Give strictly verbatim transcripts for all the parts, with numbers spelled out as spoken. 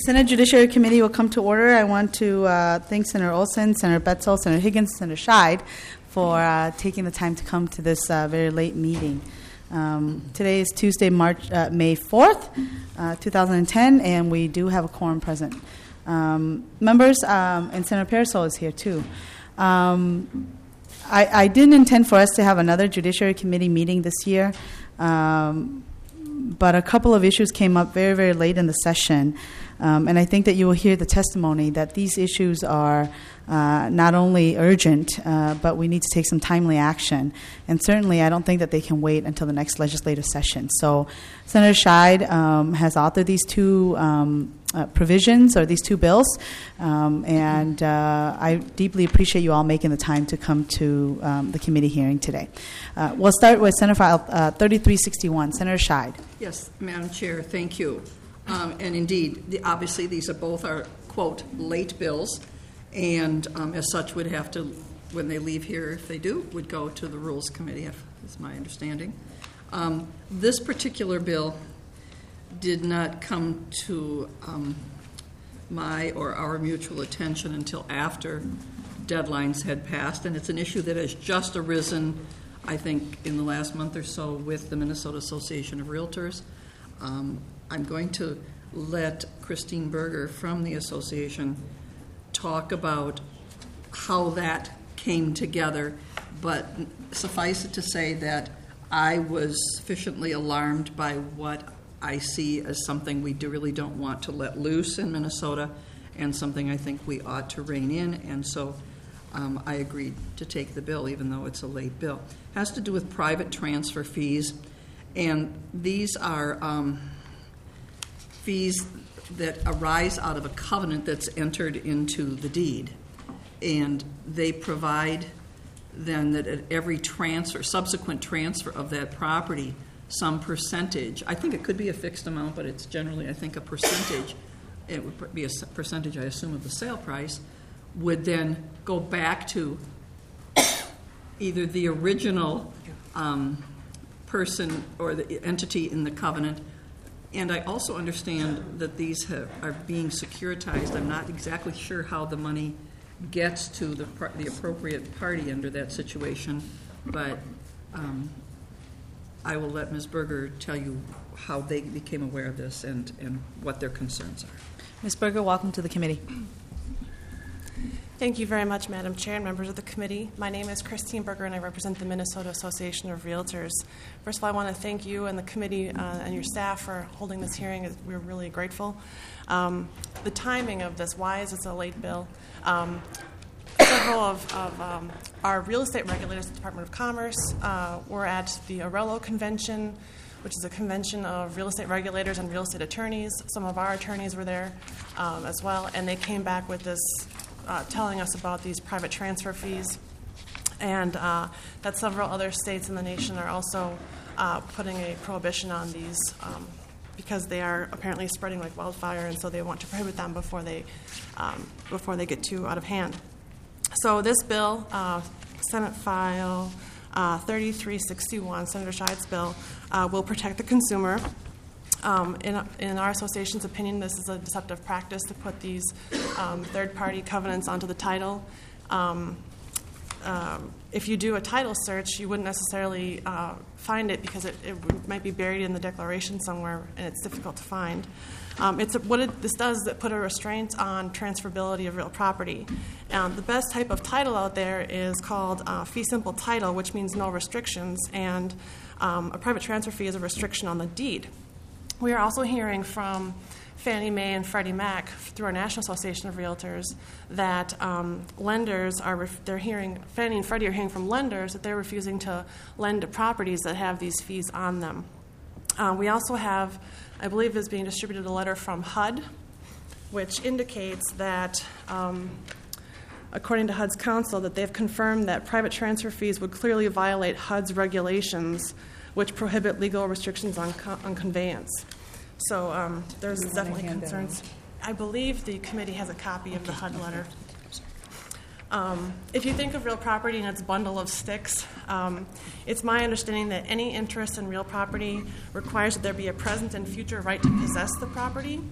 Senate Judiciary Committee will come to order. I want to uh, thank Senator Olson, Senator Betzel, Senator Higgins, Senator Scheid for uh, taking the time to come to this uh, very late meeting. Um, today is Tuesday, March uh, May fourth, uh, two thousand ten, and we do have a quorum present. Um, members, um, and Senator Parasol is here too. Um, I, I didn't intend for us to have another Judiciary Committee meeting this year, um, but a couple of issues came up very, very late in the session. Um, and I think that you will hear the testimony that these issues are uh, not only urgent, uh, but we need to take some timely action. And certainly I don't think that they can wait until the next legislative session. So Senator Scheid um, has authored these two um, uh, provisions, or these two bills, um, and uh, I deeply appreciate you all making the time to come to um, the committee hearing today. Uh, we'll start with Senate File uh, thirty-three sixty-one. Senator Scheid. Yes, Madam Chair, thank you. Um, and indeed, the, obviously, these are both are, quote, late bills, and um, as such would have to, when they leave here, if they do, would go to the Rules Committee, if, is my understanding. Um, this particular bill did not come to um, my or our mutual attention until after deadlines had passed, and it's an issue that has just arisen, I think, in the last month or so with the Minnesota Association of Realtors. Um, I'm going to let Christine Berger from the association talk about how that came together, but suffice it to say that I was sufficiently alarmed by what I see as something we do really don't want to let loose in Minnesota, and something I think we ought to rein in, and so um, I agreed to take the bill, even though it's a late bill. It has to do with private transfer fees, and these are um, fees that arise out of a covenant that's entered into the deed. And they provide then that at every transfer, subsequent transfer of that property, some percentage, I think it could be a fixed amount, but it's generally, I think, a percentage, it would be a percentage, I assume, of the sale price, would then go back to either the original um, person or the entity in the covenant. And I also understand that these have, are being securitized. I'm not exactly sure how the money gets to the, the appropriate party under that situation, but um, I will let Miz Berger tell you how they became aware of this and, and what their concerns are. Miz Berger, welcome to the committee. Thank you very much, Madam Chair and members of the committee. My name is Christine Berger, and I represent the Minnesota Association of Realtors. First of all, I want to thank you and the committee uh, and your staff for holding this hearing. We're really grateful. Um, the timing of this, why is this a late bill? Um, several of, of um, our real estate regulators at the Department of Commerce uh, were at the Arello Convention, which is a convention of real estate regulators and real estate attorneys. Some of our attorneys were there um, as well, and they came back with this Uh, telling us about these private transfer fees, and uh, that several other states in the nation are also uh, putting a prohibition on these um, because they are apparently spreading like wildfire, and so they want to prohibit them before they um, before they get too out of hand. So this bill, uh, Senate File uh, thirty-three sixty-one, Senator Scheid's bill, uh, will protect the consumer. Um, in, in our association's opinion, this is a deceptive practice to put these um, third-party covenants onto the title. Um, um, if you do a title search, you wouldn't necessarily uh, find it because it, it might be buried in the declaration somewhere, and it's difficult to find. Um, it's a, what it, this does is it put a restraint on transferability of real property. Um, the best type of title out there is called uh, fee simple title, which means no restrictions, and um, a private transfer fee is a restriction on the deed. We are also hearing from Fannie Mae and Freddie Mac through our National Association of Realtors that um, lenders are ref- they're hearing Fannie and Freddie are hearing from lenders that they're refusing to lend to properties that have these fees on them. Uh, we also have, I believe, is being distributed a letter from H U D, which indicates that, um, according to H U D's counsel, that they've confirmed that private transfer fees would clearly violate H U D's regulations, which prohibit legal restrictions on, co- on conveyance. So um, there's definitely concerns. I believe the committee has a copy of the H U D letter. Um, if you think of real property and its bundle of sticks, um, it's my understanding that any interest in real property requires that there be a present and future right to possess the property.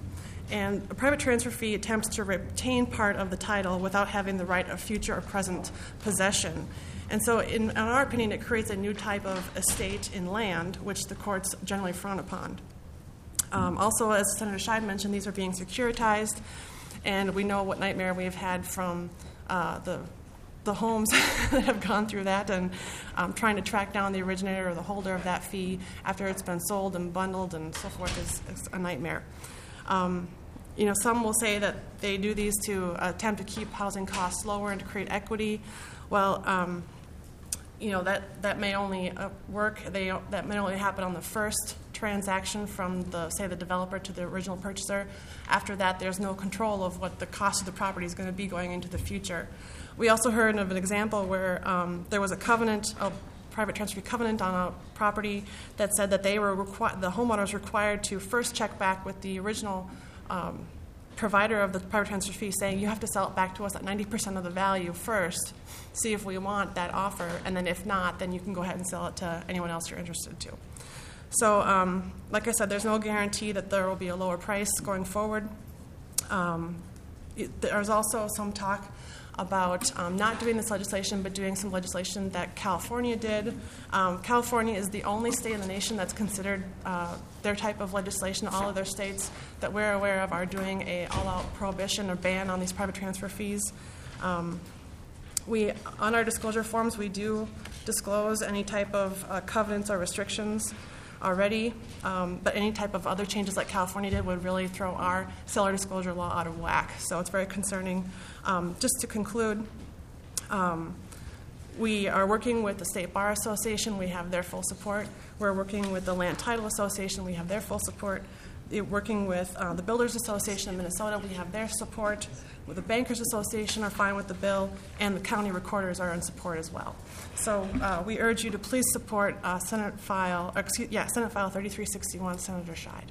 And a private transfer fee attempts to retain part of the title without having the right of future or present possession. And so, in, in our opinion, it creates a new type of estate in land, which the courts generally frown upon. Um, also, as Senator Scheid mentioned, these are being securitized, and we know what nightmare we've had from uh, the the homes that have gone through that, and um, trying to track down the originator or the holder of that fee after it's been sold and bundled and so forth is, is a nightmare. Um, you know, some will say that they do these to attempt to keep housing costs lower and to create equity. Well, um, you know, that, that may only uh, work, they, that may only happen on the first transaction from, the say, the developer to the original purchaser. After that, there's no control of what the cost of the property is going to be going into the future. We also heard of an example where um, there was a covenant, a private transfer covenant on a property that said that they were requi- the homeowner was required to first check back with the original um, provider of the private transfer fee, saying you have to sell it back to us at ninety percent of the value first, see if we want that offer, and then if not, then you can go ahead and sell it to anyone else you're interested to. So, um, like I said, there's no guarantee that there will be a lower price going forward. Um, it, there's also some talk about um, not doing this legislation, but doing some legislation that California did. Um, California is the only state in the nation that's considered uh, their type of legislation. All other states that we're aware of are doing a all-out prohibition or ban on these private transfer fees. Um, we, on our disclosure forms, we do disclose any type of uh, covenants or restrictions already, um, but any type of other changes like California did would really throw our seller disclosure law out of whack. So it's very concerning. Um, just to conclude, um, we are working with the State Bar Association. We have their full support. We're working with the Land Title Association. We have their full support. We're working with uh, the Builders Association of Minnesota. We have their support. With the Bankers Association are fine with the bill, and the county recorders are in support as well. So uh, we urge you to please support uh, Senate File, or excuse, yeah, Senate File thirty-three sixty-one, Senator Scheid.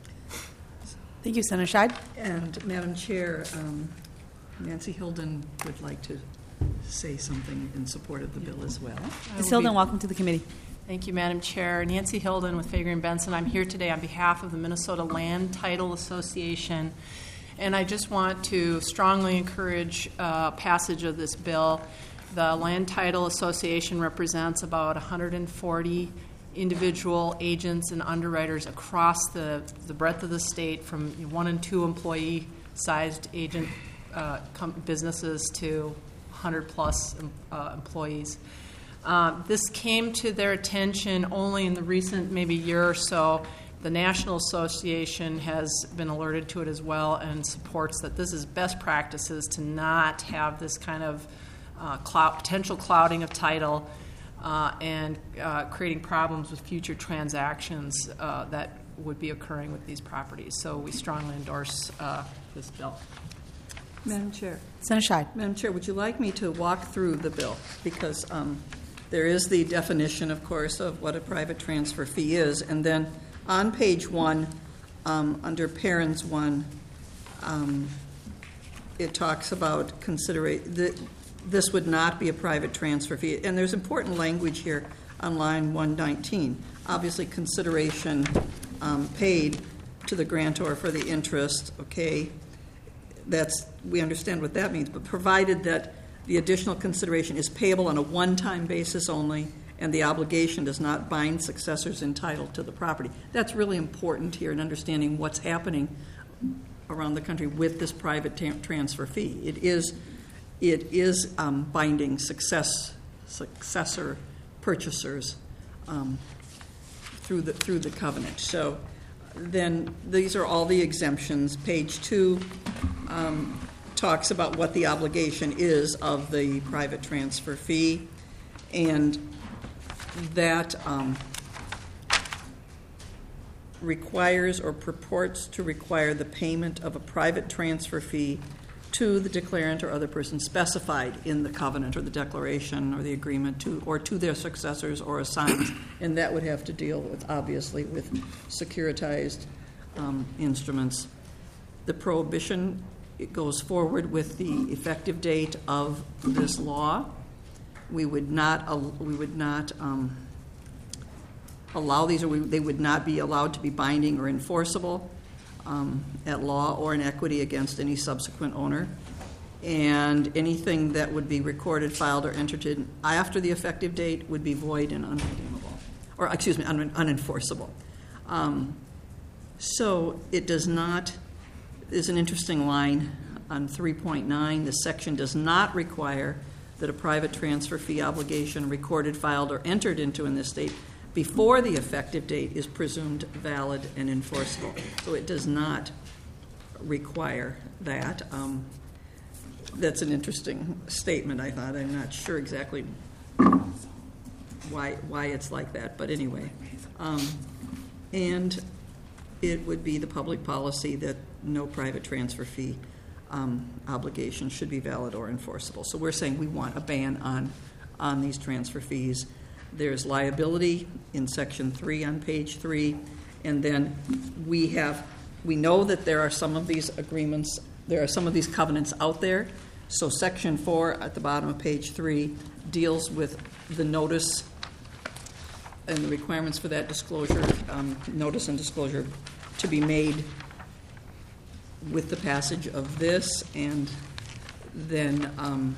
Thank you, Senator Scheid. And Madam Chair, um, Nancy Hilden would like to say something in support of the bill as well. Miz Hilden, welcome to the committee. Thank you, Madam Chair. Nancy Hilden with Fager and Benson. I'm here today on behalf of the Minnesota Land Title Association, and I just want to strongly encourage uh, passage of this bill. The Land Title Association represents about one hundred forty individual agents and underwriters across the, the breadth of the state, from one and two employee sized agent uh, com- businesses to one hundred plus uh, employees. Uh, this came to their attention only in the recent maybe year or so. The National Association has been alerted to it as well and supports that this is best practices to not have this kind of uh, cloud, potential clouding of title uh, and uh, creating problems with future transactions uh, that would be occurring with these properties. So we strongly endorse uh, this bill. Madam Chair. Senator Scheid. Madam Chair, would you like me to walk through the bill? Because um, there is the definition, of course, of what a private transfer fee is. And then on page one, um, under parens one, um, it talks about consideration. This would not be a private transfer fee. And there's important language here on line one nineteen. Obviously, consideration um, paid to the grantor for the interest, okay? That's, we understand what that means, but provided that the additional consideration is payable on a one-time basis only and the obligation does not bind successors entitled to the property. That's really important here in understanding what's happening around the country with this private ta- transfer fee. It is, it is um, binding success, successor purchasers um, through the through the covenant. So then these are all the exemptions. Page two um, talks about what the obligation is of the private transfer fee, and that um, requires or purports to require the payment of a private transfer fee to the declarant or other person specified in the covenant or the declaration or the agreement, to or to their successors or assigns. And that would have to deal with, obviously, with securitized um, instruments. The prohibition, it goes forward with the effective date of this law. We would not uh, we would not um, allow these, or we, they would not be allowed to be binding or enforceable um, at law or in equity against any subsequent owner. And anything that would be recorded, filed, or entered in after the effective date would be void and unredeemable, or excuse me, un- unenforceable. Um, so it does not, there's an interesting line on three point nine. The section does not require that a private transfer fee obligation recorded, filed, or entered into in this state before the effective date is presumed valid and enforceable. So it does not require that. Um, That's an interesting statement, I thought. I'm not sure exactly why why it's like that, but anyway. Um, and it would be the public policy that no private transfer fee um, obligation should be valid or enforceable. So we're saying we want a ban on, on these transfer fees. There's liability in Section three on page three, and then we have, we know that there are some of these agreements, there are some of these covenants out there. So Section four at the bottom of page three deals with the notice and the requirements for that disclosure, um, notice and disclosure to be made with the passage of this, and then um,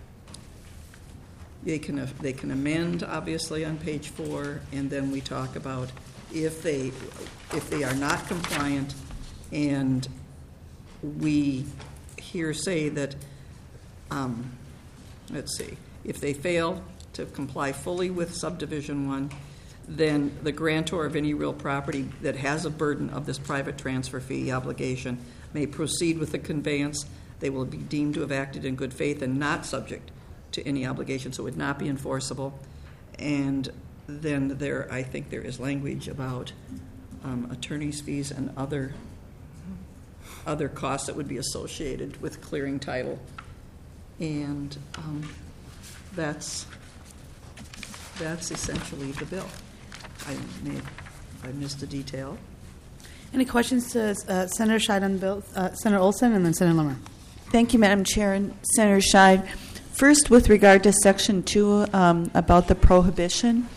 they can they can amend, obviously, on page four, and then we talk about if they if they are not compliant, and we here say that. Um, let's see, if they fail to comply fully with subdivision one, then the grantor of any real property that has a burden of this private transfer fee obligation may proceed with the conveyance. They will be deemed to have acted in good faith and not subject to any obligation, so it would not be enforceable. And then there, I think there is language about um, attorney's fees and other other costs that would be associated with clearing title. And um, that's that's essentially the bill. I may I missed a detail. Any questions to uh, Senator Scheid on the bill? Uh, Senator Olson and then Senator Limmer. Thank you, Madam Chair and Senator Scheid. First, with regard to Section two um, about the prohibition,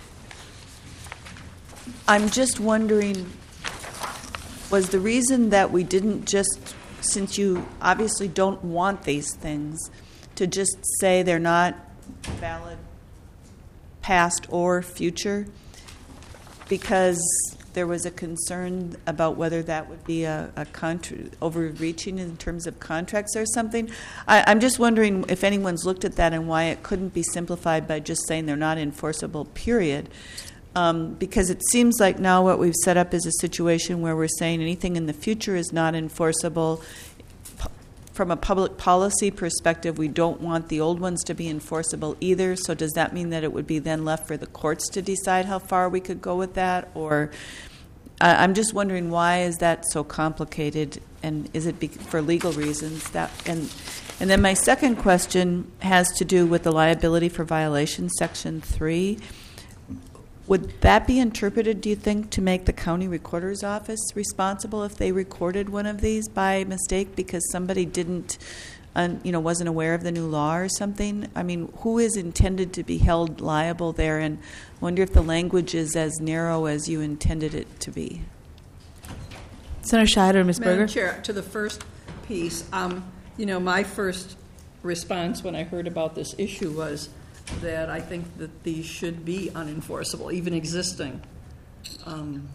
I'm just wondering, was the reason that we didn't just, since you obviously don't want these things, to just say they're not valid past or future, because there was a concern about whether that would be a, a contra- overreaching in terms of contracts or something? I, I'm just wondering if anyone's looked at that and why it couldn't be simplified by just saying they're not enforceable, period. Um, because it seems like now what we've set up is a situation where we're saying anything in the future is not enforceable. P- from a public policy perspective, we don't want the old ones to be enforceable either. So does that mean that it would be then left for the courts to decide how far we could go with that? Or uh, I'm just wondering, why is that so complicated? And is it be- for legal reasons? That and and then my second question has to do with the liability for violation, Section three. Would that be interpreted, do you think, to make the county recorder's office responsible if they recorded one of these by mistake because somebody didn't, uh, you know, wasn't aware of the new law or something? I mean, who is intended to be held liable there? And I wonder if the language is as narrow as you intended it to be. Senator Scheid or Miz Madam Berger? Chair, to the first piece, um, you know, my first response when I heard about this issue was that I think that these should be unenforceable. Even existing um,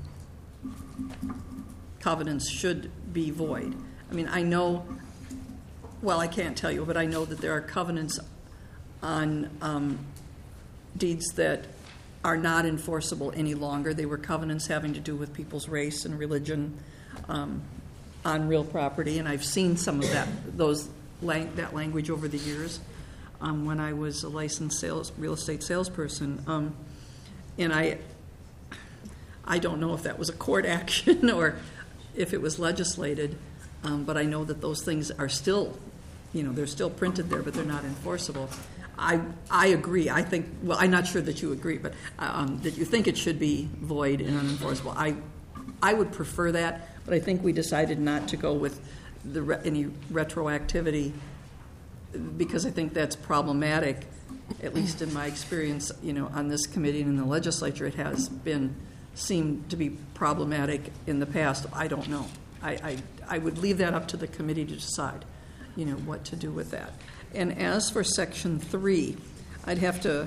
covenants should be void. I mean, I know, well, I can't tell you, but I know that there are covenants on um, deeds that are not enforceable any longer. They were covenants having to do with people's race and religion um, on real property, and I've seen some of that, those lang- that language over the years. Um, when I was a licensed sales, real estate salesperson, um, and I, I don't know if that was a court action or if it was legislated, um, but I know that those things are still, you know, they're still printed there, but they're not enforceable. I I agree. I think, well, I'm not sure that you agree, but um, that you think it should be void and unenforceable. I I would prefer that, but I think we decided not to go with the re- any retroactivity, because I think that's problematic, at least in my experience, you know, on this committee and in the legislature. It has been, seemed to be problematic in the past. I don't know. I, I, I would leave that up to the committee to decide, you know, what to do with that. And as for section three, I'd have to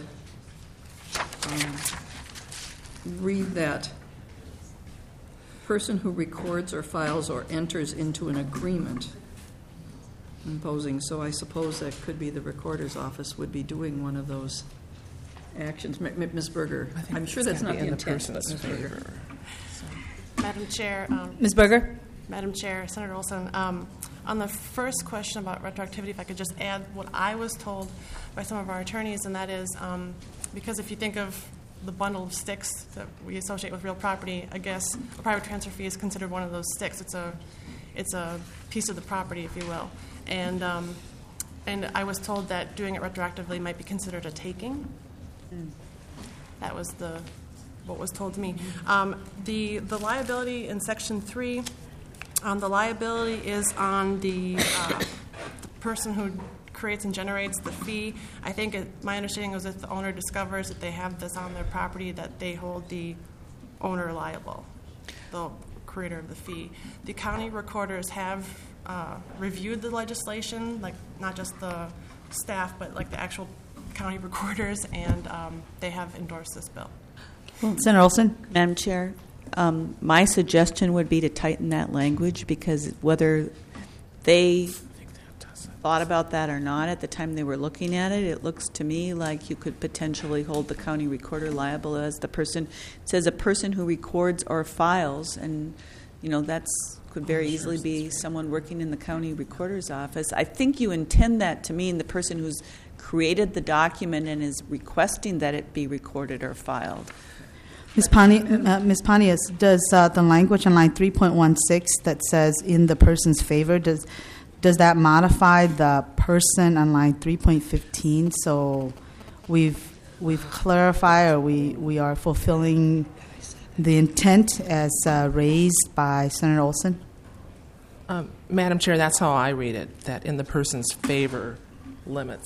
um, read that person who records or files or enters into an agreement imposing, so I suppose that could be the recorder's office would be doing one of those actions. M- M- Miz Berger, I'm sure that's not the intent, but Miz Berger. Madam Chair, um, Miz Berger? Madam Chair, Senator Olson, um, on the first question about retroactivity, if I could just add what I was told by some of our attorneys, and that is um, because if you think of the bundle of sticks that we associate with real property, I guess a private transfer fee is considered one of those sticks. It's a, it's a piece of the property, if you will. And um, and I was told that doing it retroactively might be considered a taking. Mm. That was the what was told to me. Um, the the liability in section three, um, the liability is on the, uh, the person who creates and generates the fee. I think it, my understanding was if the owner discovers that they have this on their property, that they hold the owner liable, the creator of the fee. The county recorders have uh, reviewed the legislation, like not just the staff, but like the actual county recorders, and um, they have endorsed this bill. Senator Olson? Madam Chair, um, my suggestion would be to tighten that language, because whether they thought about that or not at the time they were looking at it, it looks to me like you could potentially hold the county recorder liable as the person. It says a person who records or files, and you know that's could very easily be someone working in the county recorder's office. I think you intend that to mean the person who's created the document and is requesting that it be recorded or filed. Miz Pani, uh, Miz Panias, does uh, the language on line three point one six that says in the person's favor, does does that modify the person on line three point fifteen? So we've we've clarified, or we, we are fulfilling the intent as uh, raised by Senator Olson? Um, Madam Chair, that's how I read it, that in the person's favor limits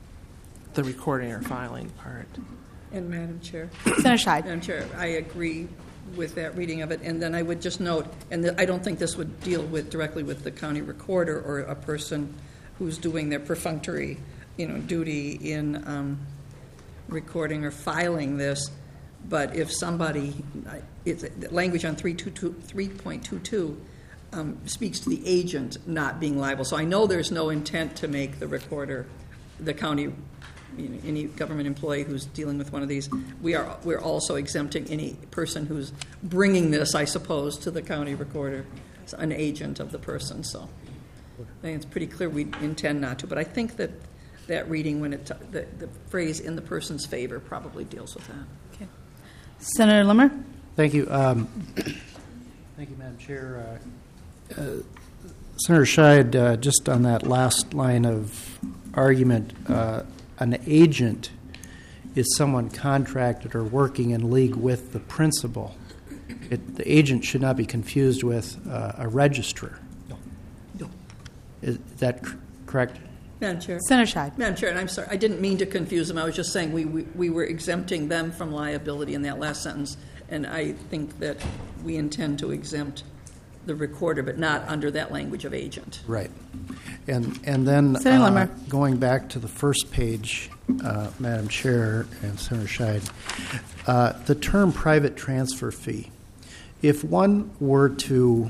the recording or filing part. And Madam Chair? Senator Scheid. Madam Chair, I agree with that reading of it. And then I would just note, and the, I don't think this would deal with directly with the county recorder or a person who's doing their perfunctory, you know, duty in um, recording or filing this. But if somebody, it's the language on three point two two um, speaks to the agent not being liable. So I know there's no intent to make the recorder, the county, you know, any government employee who's dealing with one of these. We are we're also exempting any person who's bringing this, I suppose, to the county recorder, it's an agent of the person. So I think it's pretty clear we intend not to. But I think that that reading, when it the, the phrase "in the person's favor" probably deals with that. Okay. Senator Limmer? Thank you. Um, thank you, Madam Chair. Uh, uh, Senator Scheid, uh, just on that last line of argument, uh, an agent is someone contracted or working in league with the principal. It, the agent should not be confused with uh, a registrar. No. No. Is that cr- correct? Madam Chair. Senator Scheid. Madam Chair, and I'm sorry, I didn't mean to confuse them. I was just saying we, we, we were exempting them from liability in that last sentence, and I think that we intend to exempt the recorder, but not under that language of agent. Right. And and then Senator uh, Limmer. going back to the first page, uh, Madam Chair and Senator Scheid, uh, the term private transfer fee, if one were to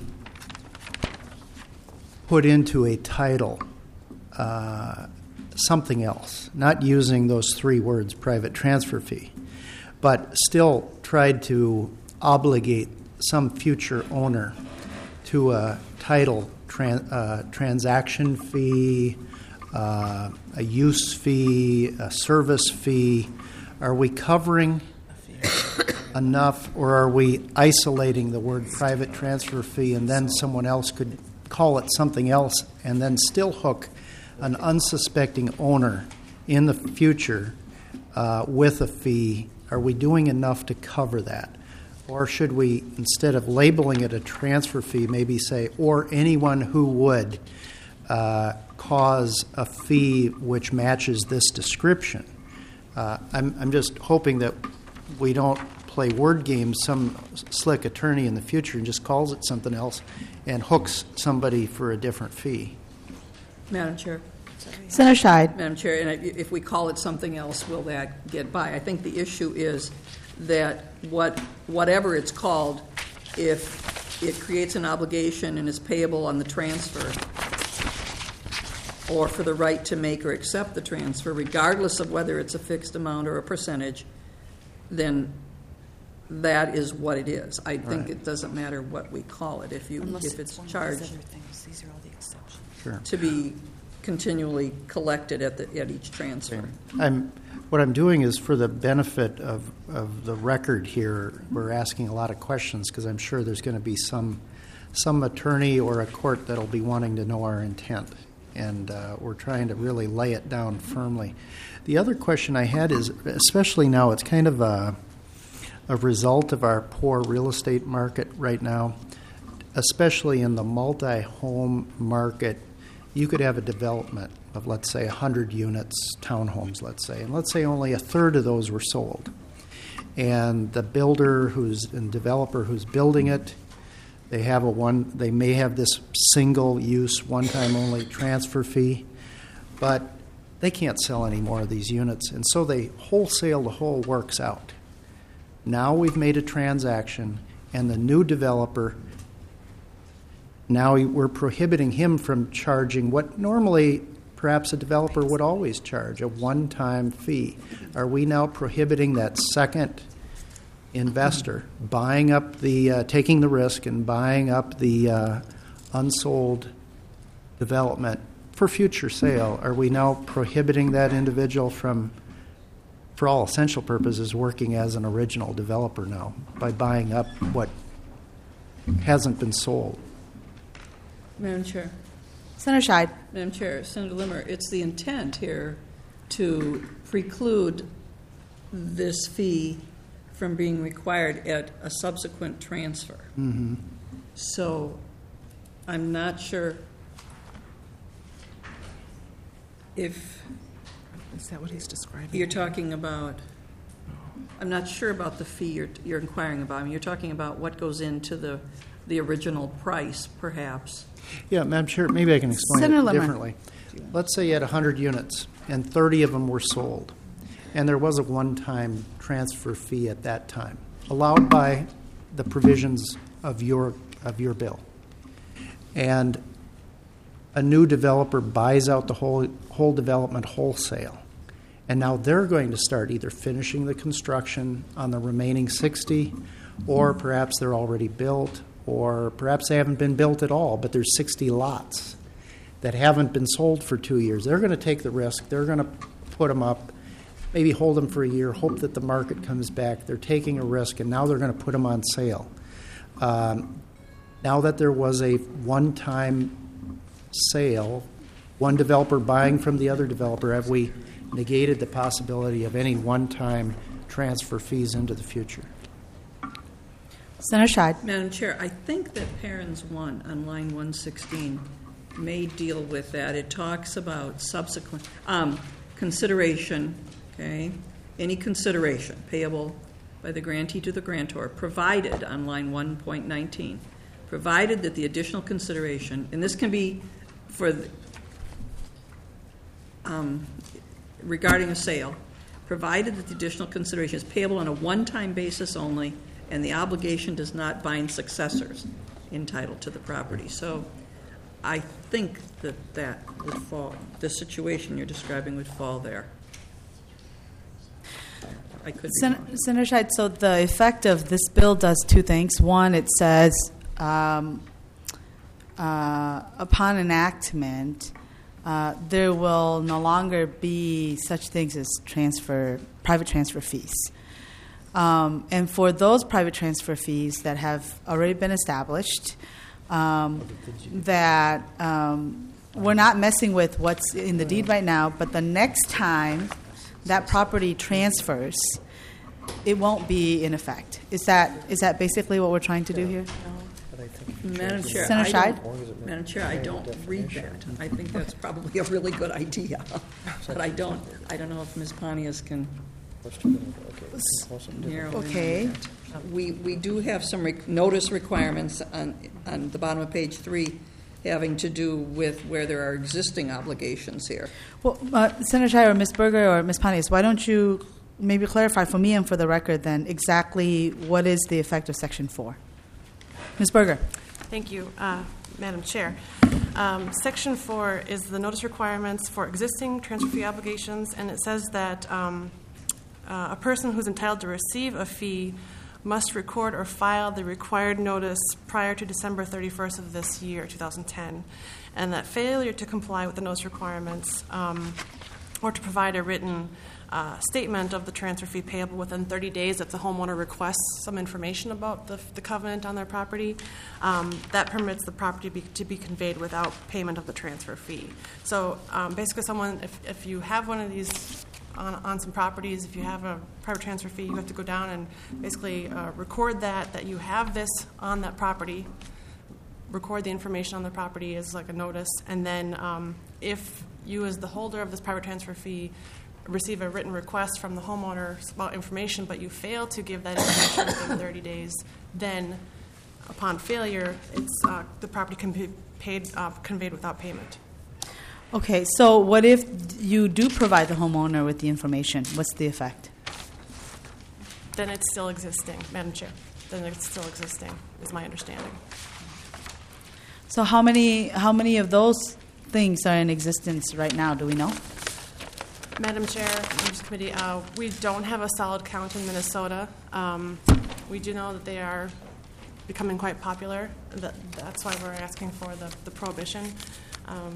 put into a title uh, something else, not using those three words, private transfer fee, but still tried to obligate some future owner to a title tran- uh, transaction fee, uh, a use fee, a service fee, are we covering enough, or are we isolating the word private transfer fee and then someone else could call it something else and then still hook an unsuspecting owner in the future uh, with a fee? Are we doing enough to cover that? Or should we, instead of labeling it a transfer fee, maybe say, or anyone who would uh, cause a fee which matches this description? Uh, I'm, I'm just hoping that we don't play word games, some slick attorney in the future and just calls it something else and hooks somebody for a different fee. Madam Chair. Senator Scheid. Madam Chair, and if- if we call it something else, will that get by? I think the issue is that what, whatever it's called, if it creates an obligation and is payable on the transfer, or for the right to make or accept the transfer, regardless of whether it's a fixed amount or a percentage, then that is what it is. I think Right. it doesn't matter what we call it, if you, if it's charged These are all the exceptions. Sure. to be continually collected at the, at each transfer. I'm, what I'm doing is for the benefit of, of the record here, we're asking a lot of questions because I'm sure there's going to be some, some attorney or a court that'll be wanting to know our intent. And uh, we're trying to really lay it down firmly. The other question I had is, especially now, it's kind of a, a result of our poor real estate market right now, especially in the multi-home market. You could have a development of, let's say, one hundred units, townhomes, let's say, and let's say only a third of those were sold. And the builder who's and developer who's building it, they have a one. They may have this single-use, one-time only transfer fee, but they can't sell any more of these units, and so they wholesale the whole works out. Now we've made a transaction, and the new developer. Now we're prohibiting him from charging what normally perhaps a developer would always charge, a one-time fee. Are we now prohibiting that second investor buying up the, uh, taking the risk and buying up the uh, unsold development for future sale? Are we now prohibiting that individual from, for all essential purposes, working as an original developer now by buying up what hasn't been sold? Madam Chair. Senator Scheid. Madam Chair, Senator Limmer, it's the intent here to preclude this fee from being required at a subsequent transfer. Mm-hmm. So I'm not sure if Is that what he's describing? you're talking about, I'm not sure about the fee you're, you're inquiring about. I mean, you're talking about what goes into the, the original price, perhaps. Yeah, Madam Chair, maybe I can explain Senator it Limmer. differently. Let's say you had one hundred units, and thirty of them were sold, and there was a one-time transfer fee at that time, allowed by the provisions of your, of your bill. And a new developer buys out the whole, whole development wholesale, and now they're going to start either finishing the construction on the remaining sixty, or perhaps they're already built, or perhaps they haven't been built at all, but there's sixty lots that haven't been sold for two years. They're going to take the risk. They're going to put them up, maybe hold them for a year, hope that the market comes back. They're taking a risk, and now they're going to put them on sale. Um, now that there was a one-time sale, one developer buying from the other developer, have we negated the possibility of any one-time transfer fees into the future? Senator Scheid. Madam Chair, I think that Parents one on line one sixteen may deal with that. It talks about subsequent um, consideration, okay, any consideration payable by the grantee to the grantor, provided on line one point nineteen, provided that the additional consideration, and this can be for the, um, regarding a sale, provided that the additional consideration is payable on a one-time basis only, and the obligation does not bind successors entitled to the property. So I think that that would fall, the situation you're describing would fall there. I could be Sen- wrong. Senator Scheid, so the effect of this bill does two things. One, it says um, uh, upon enactment, uh, there will no longer be such things as transfer, private transfer fees. Um, and for those private transfer fees that have already been established, um, that um, we're not messing with what's in the deed right now, but the next time that property transfers, it won't be in effect. Is that is that basically what we're trying to do here? Madam Chair, Senator I Scheid? don't, Madam Chair, I don't read that. I think that's probably a really good idea, but I don't. I don't know if Miz Pontius can Narrowing Okay. that. We, we do have some re- notice requirements on, on the bottom of page three having to do with where there are existing obligations here. Well, uh, Senator Shire or Miz Berger or Miz Pontius, why don't you maybe clarify for me and for the record then exactly what is the effect of Section four? Miz Berger. Thank you, uh, Madam Chair. Um, Section four is the notice requirements for existing transfer fee obligations, and it says that um, uh, a person who's entitled to receive a fee must record or file the required notice prior to December thirty-first of this year, two thousand ten, and that failure to comply with the notice requirements um, or to provide a written uh, statement of the transfer fee payable within thirty days if the homeowner requests some information about the, the covenant on their property, um, that permits the property be, to be conveyed without payment of the transfer fee. So um, basically someone, if, if you have one of these On, on some properties, if you have a private transfer fee, you have to go down and basically uh, record that, that you have this on that property, record the information on the property as like a notice, and then um, if you as the holder of this private transfer fee receive a written request from the homeowner about information, but you fail to give that information within thirty days, then upon failure, it's uh, the property can be paid, uh, conveyed without payment. Okay, so what if you do provide the homeowner with the information? What's the effect? Then it's still existing, Madam Chair. Then it's still existing, is my understanding. So how many how many of those things are in existence right now? Do we know? Madam Chair, members of the committee, uh, we don't have a solid count in Minnesota. Um, we do know that they are becoming quite popular. That, that's why we're asking for the, the prohibition. Um,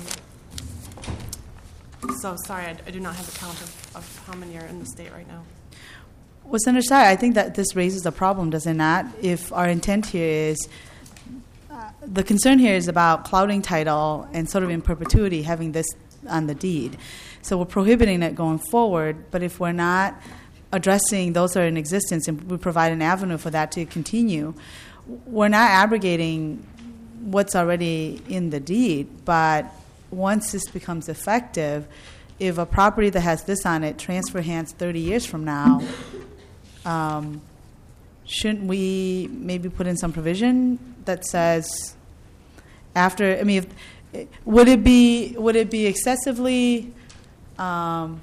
so sorry, I, I do not have a count of, of how many are in the state right now. Well, Senator Steyer, I think that this raises a problem, does it not? If our intent here is, uh, the concern here is about clouding title and sort of in perpetuity having this on the deed. So we're prohibiting it going forward, but if we're not addressing those that are in existence and we provide an avenue for that to continue, we're not abrogating what's already in the deed, but once this becomes effective, if a property that has this on it transfer hands thirty years from now, um, shouldn't we maybe put in some provision that says after, I mean, if, would it be would it be excessively um,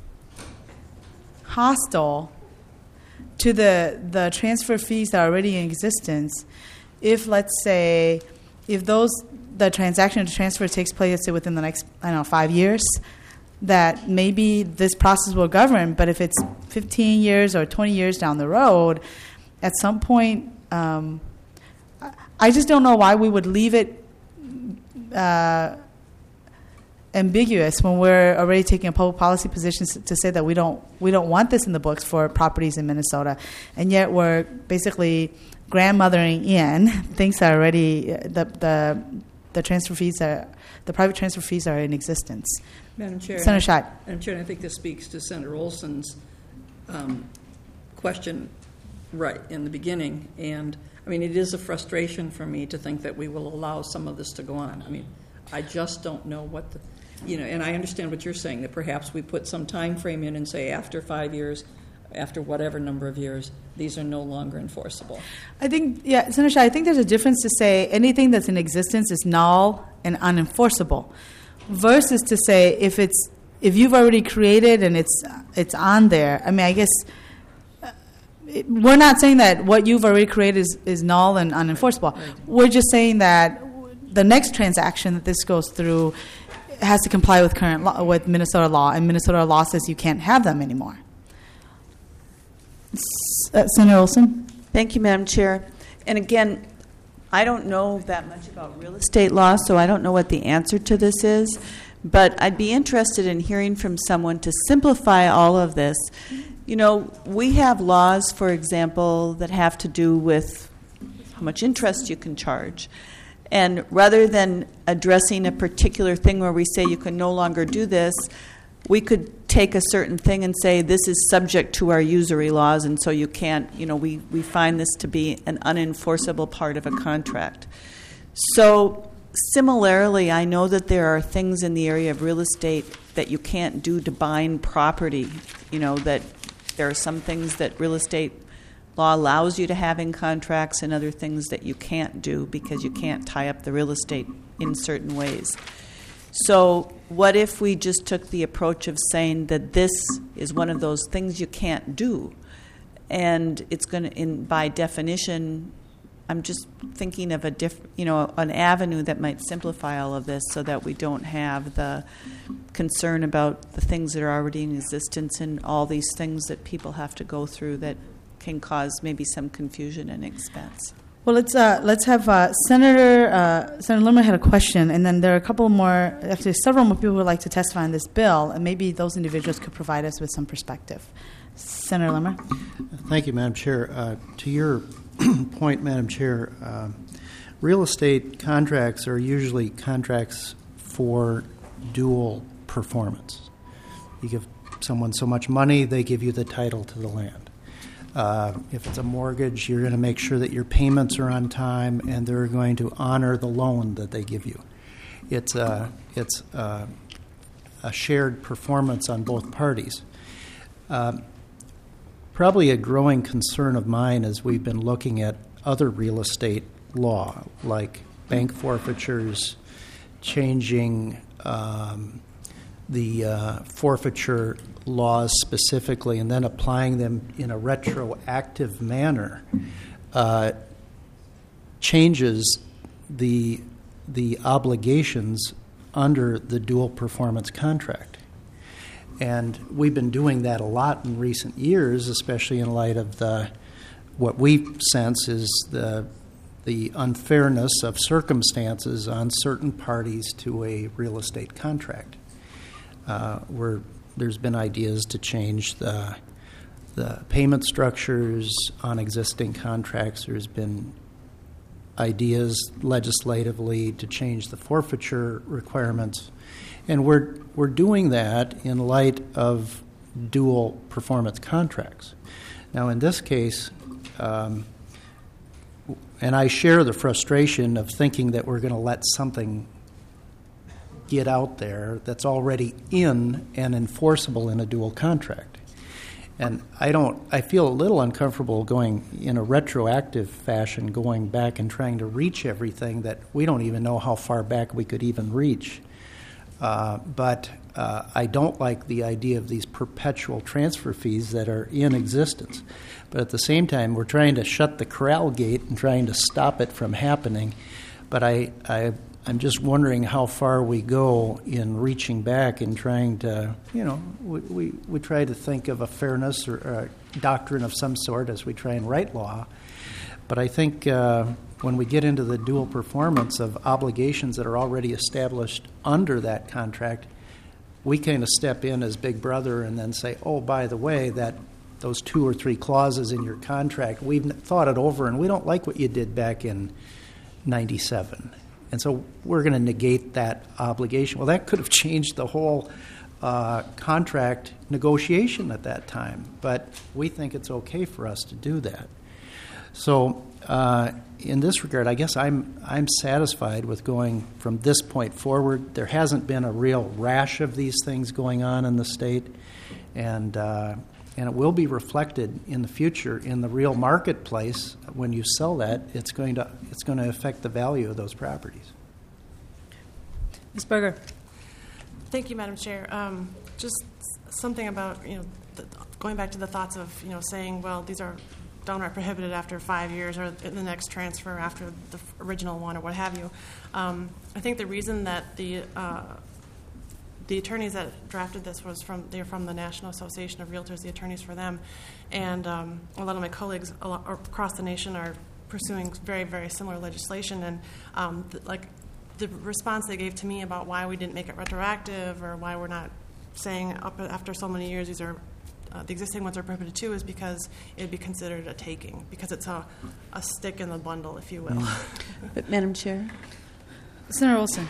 hostile to the the transfer fees that are already in existence if, let's say, if those the transaction to transfer takes place, let's say, within the next, I don't know, five years, that maybe this process will govern, but if it's fifteen years or twenty years down the road, at some point, um, I just don't know why we would leave it uh, ambiguous when we're already taking a public policy position to say that we don't we don't want this in the books for properties in Minnesota, and yet we're basically grandmothering in things that are already the the the transfer fees are the private transfer fees are in existence. Madam Chair, Senator Schott. Madam Chair, and I think this speaks to Senator Olson's um, question right in the beginning. And I mean, it is a frustration for me to think that we will allow some of this to go on. I mean, I just don't know what the, you know, and I understand what you're saying, that perhaps we put some time frame in and say after five years, after whatever number of years, these are no longer enforceable. I think, yeah, Senator Schott, I think there's a difference to say anything that's in existence is null and unenforceable, versus to say if it's if you've already created and it's it's on there. I mean, I guess uh, it, we're not saying that what you've already created is, is null and unenforceable. Right. We're just saying that the next transaction that this goes through has to comply with current law, with Minnesota law, and Minnesota law says you can't have them anymore. Uh, Senator Olson? Thank you, Madam Chair. And again, I don't know that much about real estate law, so I don't know what the answer to this is. But I'd be interested in hearing from someone to simplify all of this. You know, we have laws, for example, that have to do with how much interest you can charge. And rather than addressing a particular thing where we say you can no longer do this, we could take a certain thing and say this is subject to our usury laws, and so you can't, you know, we, we find this to be an unenforceable part of a contract. So similarly, I know that there are things in the area of real estate that you can't do to bind property, you know, that there are some things that real estate law allows you to have in contracts and other things that you can't do because you can't tie up the real estate in certain ways. So what if we just took the approach of saying that this is one of those things you can't do, and it's going to, in by definition, I'm just thinking of a diff, you know, an avenue that might simplify all of this, so that we don't have the concern about the things that are already in existence and all these things that people have to go through that can cause maybe some confusion and expense. Well, let's uh, let's have uh, Senator uh, Senator Limmer had a question, and then there are a couple more, actually several more people who would like to testify on this bill, and maybe those individuals could provide us with some perspective. Senator Limmer. Thank you, Madam Chair. Uh, to your point, Madam Chair, uh, real estate contracts are usually contracts for dual performance. You give someone so much money, they give you the title to the land. Uh, if it's a mortgage, you're going to make sure that your payments are on time, and they're going to honor the loan that they give you. It's a, it's a, a shared performance on both parties. Uh, probably a growing concern of mine as we've been looking at other real estate law, like bank forfeitures, changing um, the uh, forfeiture laws specifically, and then applying them in a retroactive manner, uh, changes the the obligations under the dual performance contract. And we've been doing that a lot in recent years, especially in light of the what we sense is the the unfairness of circumstances on certain parties to a real estate contract. Uh, where there's been ideas to change the the payment structures on existing contracts. There's been ideas legislatively to change the forfeiture requirements, and we're we're doing that in light of dual performance contracts. Now, in this case, um, and I share the frustration of thinking that we're going to let something get out there that's already in and enforceable in a dual contract. And I don't, I feel a little uncomfortable going in a retroactive fashion, going back and trying to reach everything that we don't even know how far back we could even reach. Uh, but uh, I don't like the idea of these perpetual transfer fees that are in existence. But at the same time, we're trying to shut the corral gate and trying to stop it from happening. But I, I I'm just wondering how far we go in reaching back and trying to, you know, we, we, we try to think of a fairness or a doctrine of some sort as we try and write law. But I think uh, when we get into the dual performance of obligations that are already established under that contract, we kind of step in as big brother and then say, oh, by the way, that those two or three clauses in your contract, we've thought it over and we don't like what you did back in ninety-seven. And so we're going to negate that obligation. Well, that could have changed the whole uh, contract negotiation at that time, but we think it's okay for us to do that. So uh, in this regard, I guess I'm I'm satisfied with going from this point forward. There hasn't been a real rash of these things going on in the state, and uh, and it will be reflected in the future in the real marketplace. When you sell that, it's going to it's going to affect the value of those properties. Miz Berger. Thank you, Madam Chair. Um, just something about, you know, the, going back to the thoughts of, you know, saying, well, these are downright prohibited after five years or in the next transfer after the original one or what have you. Um, I think the reason that the uh, the attorneys that drafted this was from they're from the National Association of Realtors, the attorneys for them, and um, a lot of my colleagues a lot, across the nation are pursuing very, very similar legislation. And um, th- like the response they gave to me about why we didn't make it retroactive or why we're not saying up after so many years these are uh, the existing ones are prohibited too is because it'd be considered a taking because it's a, a stick in the bundle, if you will. Mm-hmm. But Madam Chair, Senator Olson.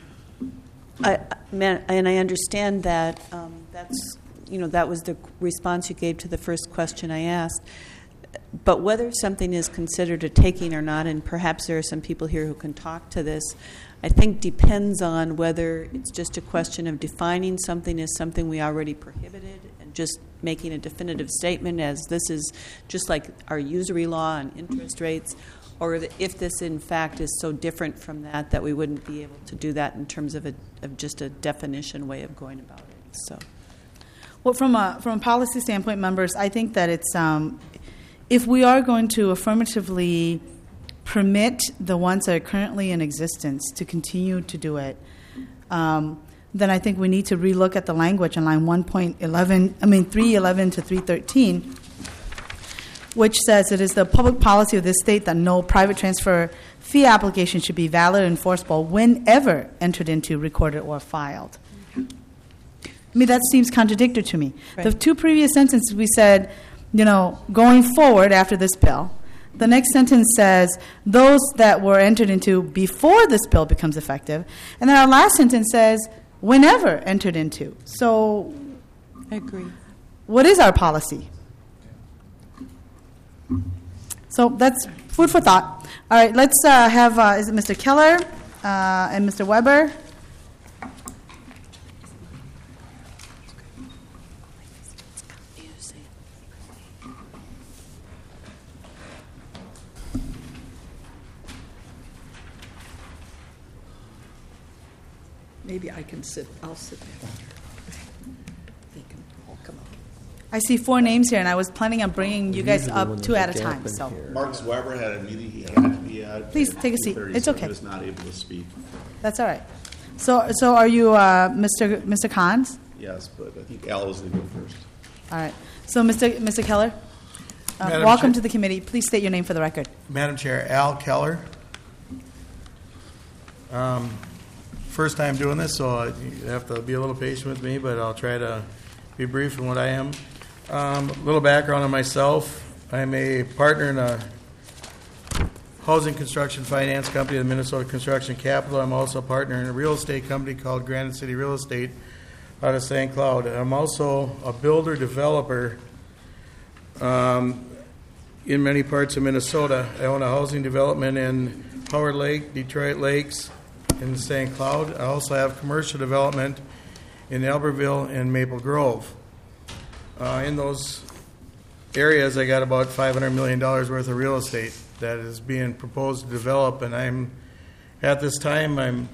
I, man, and I understand that um, that's, you know, that was the response you gave to the first question I asked. But whether something is considered a taking or not, and perhaps there are some people here who can talk to this, I think depends on whether it's just a question of defining something as something we already prohibited and and just making a definitive statement as this is just like our usury law on interest rates, or if this in fact is so different from that that we wouldn't be able to do that in terms of, a, of just a definition way of going about it. So, Well, from a from a policy standpoint, members, I think that it's um, if we are going to affirmatively permit the ones that are currently in existence to continue to do it, um, then I think we need to relook at the language in line one point eleven. I mean three eleven to three thirteen. Which says it is the public policy of this state that no private transfer fee application should be valid and enforceable whenever entered into, recorded, or filed. I mean, that seems contradictory to me. Right. The two previous sentences we said, you know, going forward after this bill. The next sentence says those that were entered into before this bill becomes effective. And then our last sentence says whenever entered into. So I agree. what is our policy? So that's food for thought. All right, let's uh, have, uh, is it Mister Keller uh, and Mister Weber? Maybe I can sit, I'll sit there. They can all come up. I see four names here, and I was planning on bringing you guys up two at a time. So Marcus Weber had a meeting he had to be at. Please at take a seat. two thirty, It's so okay. He was not able to speak. that's all right. So, so are you uh, Mister Mister Kahns? Yes, but I think Al was going to go first. All right. So, Mister Mister Keller, uh, Madam welcome Chair- to the committee. Please state your name for the record. Madam Chair, Al Keller. Um, First time doing this, so you have to be a little patient with me, but I'll try to be brief in what I am. Um, a little background on myself. I'm a partner in a housing construction finance company, the Minnesota Construction Capital. I'm also a partner in a real estate company called Granite City Real Estate out of Saint Cloud. I'm also a builder developer um, in many parts of Minnesota. I own a housing development in Howard Lake, Detroit Lakes, in Saint Cloud. I also have commercial development in Albertville and Maple Grove. Uh, in those areas, I got about five hundred million dollars worth of real estate that is being proposed to develop, and I'm, at this time, I'm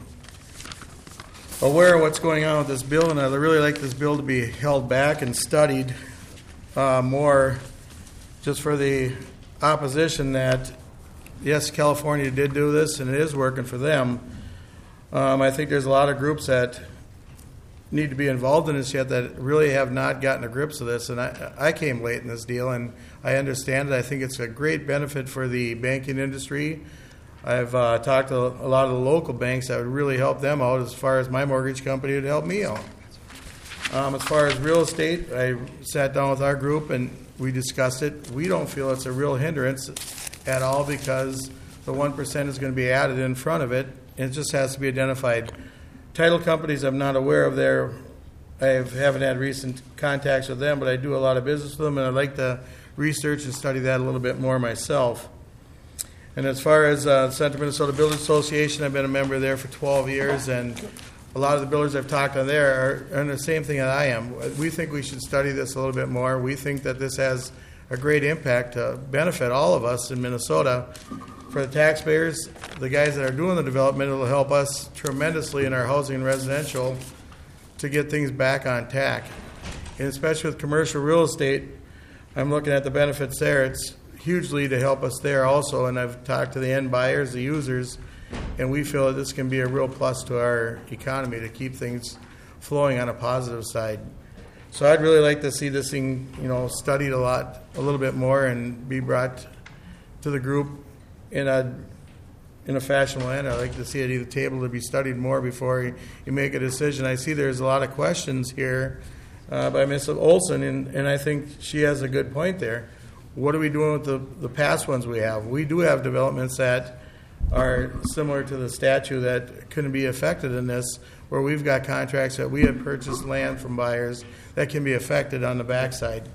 aware of what's going on with this bill, and I'd really like this bill to be held back and studied uh, more, just for the opposition that, yes, California did do this, and it is working for them. Um, I think there's a lot of groups that need to be involved in this yet that really have not gotten to grips with this. And I, I came late in this deal, and I understand it. I think it's a great benefit for the banking industry. I've uh, talked to a lot of the local banks that would really help them out. As far as my mortgage company would help me out. Um, as far as real estate, I sat down with our group and we discussed it. We don't feel it's a real hindrance at all because the one percent is going to be added in front of it. It just has to be identified. Title companies I'm not aware of there. I haven't had recent contacts with them, but I do a lot of business with them, and I'd like to research and study that a little bit more myself. And as far as uh, Central Minnesota Builders Association, I've been a member there for twelve years, and a lot of the builders I've talked to there are on the same thing that I am. We think we should study this a little bit more. We think that this has a great impact to benefit all of us in Minnesota. For the taxpayers, the guys that are doing the development, it will help us tremendously in our housing and residential to get things back on tack. And especially with commercial real estate, I'm looking at the benefits there. It's hugely to help us there also, and I've talked to the end buyers, the users, and we feel that this can be a real plus to our economy to keep things flowing on a positive side. So I'd really like to see this thing, you know, studied a lot, a little bit more, and be brought to the group in a in a fashionable manner. I'd like to see it either tabled to be studied more before you, you make a decision. I see there's a lot of questions here uh, by Miz Olson, and, and I think she has a good point there. What are we doing with the, the past ones we have? We do have developments that are similar to the statute that couldn't be affected in this, where we've got contracts that we had purchased land from buyers that can be affected on the backside.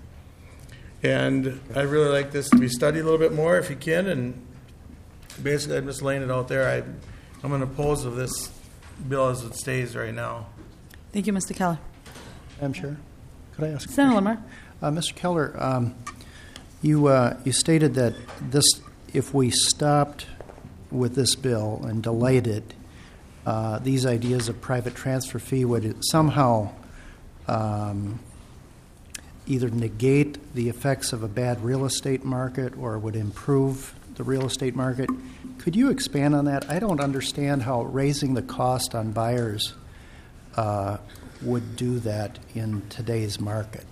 And I'd really like this to be studied a little bit more if you can, and basically I'm just laying it out there. I, I'm going to oppose of this bill as it stays right now. Thank you, Mister Keller. Madam Chair, Could I ask? a Senator question? Lemmer. Uh, Mister Keller, um, you uh, you stated that this, if we stopped with this bill and delayed it, uh, these ideas of private transfer fee would somehow um, either negate the effects of a bad real estate market or would improve the real estate market. Could you expand on that? I don't understand how raising the cost on buyers uh, would do that in today's market.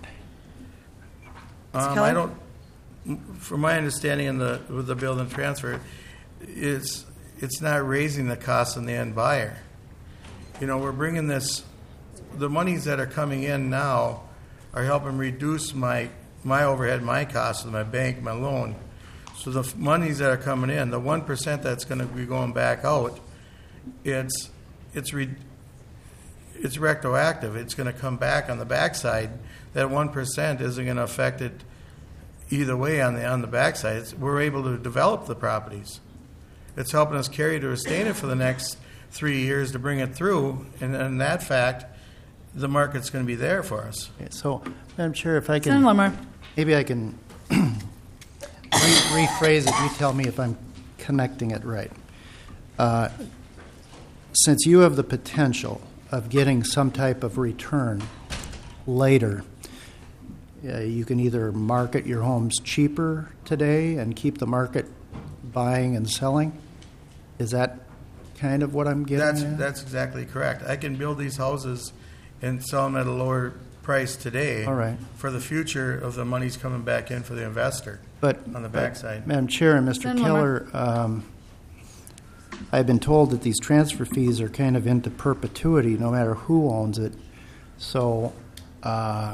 Um, Keller? I don't, from my understanding in the, with the build and transfer, it's, it's not raising the cost on the end buyer. You know, we're bringing this, the monies that are coming in now are helping reduce my, my overhead, my costs of my bank, my loan. So the f- monies that are coming in, the one percent that's going to be going back out, it's, it's, re, it's retroactive. It's going to come back on the backside. That one percent isn't going to affect it either way on the on the backside. It's, we're able to develop the properties. It's helping us carry to sustain it for the next three years to bring it through, and in that fact, the market's going to be there for us. Okay, so, Madam Chair, if I can, Senator Lemmer. maybe I can re- rephrase it. You tell me if I'm connecting it right. Uh, since you have the potential of getting some type of return later, uh, you can either market your homes cheaper today and keep the market buying and selling. Is that kind of what I'm getting That's at? that's exactly correct. I can build these houses and sell them at a lower price today. All right. For the future of the money's coming back in for the investor. But on the but, backside. Madam Chair and Mister Senator Keller, um, I've been told that these transfer fees are kind of into perpetuity, no matter who owns it. So, uh,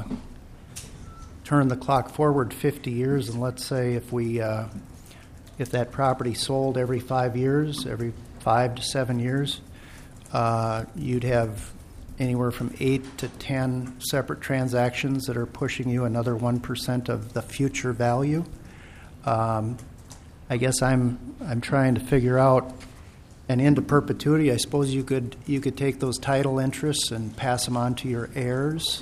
turn the clock forward fifty years, and let's say if we, uh, if that property sold every five years, every five to seven years, uh, you'd have anywhere from eight to ten separate transactions that are pushing you another one percent of the future value. Um, I guess I'm I'm trying to figure out, and into perpetuity, I suppose you could you could take those title interests and pass them on to your heirs,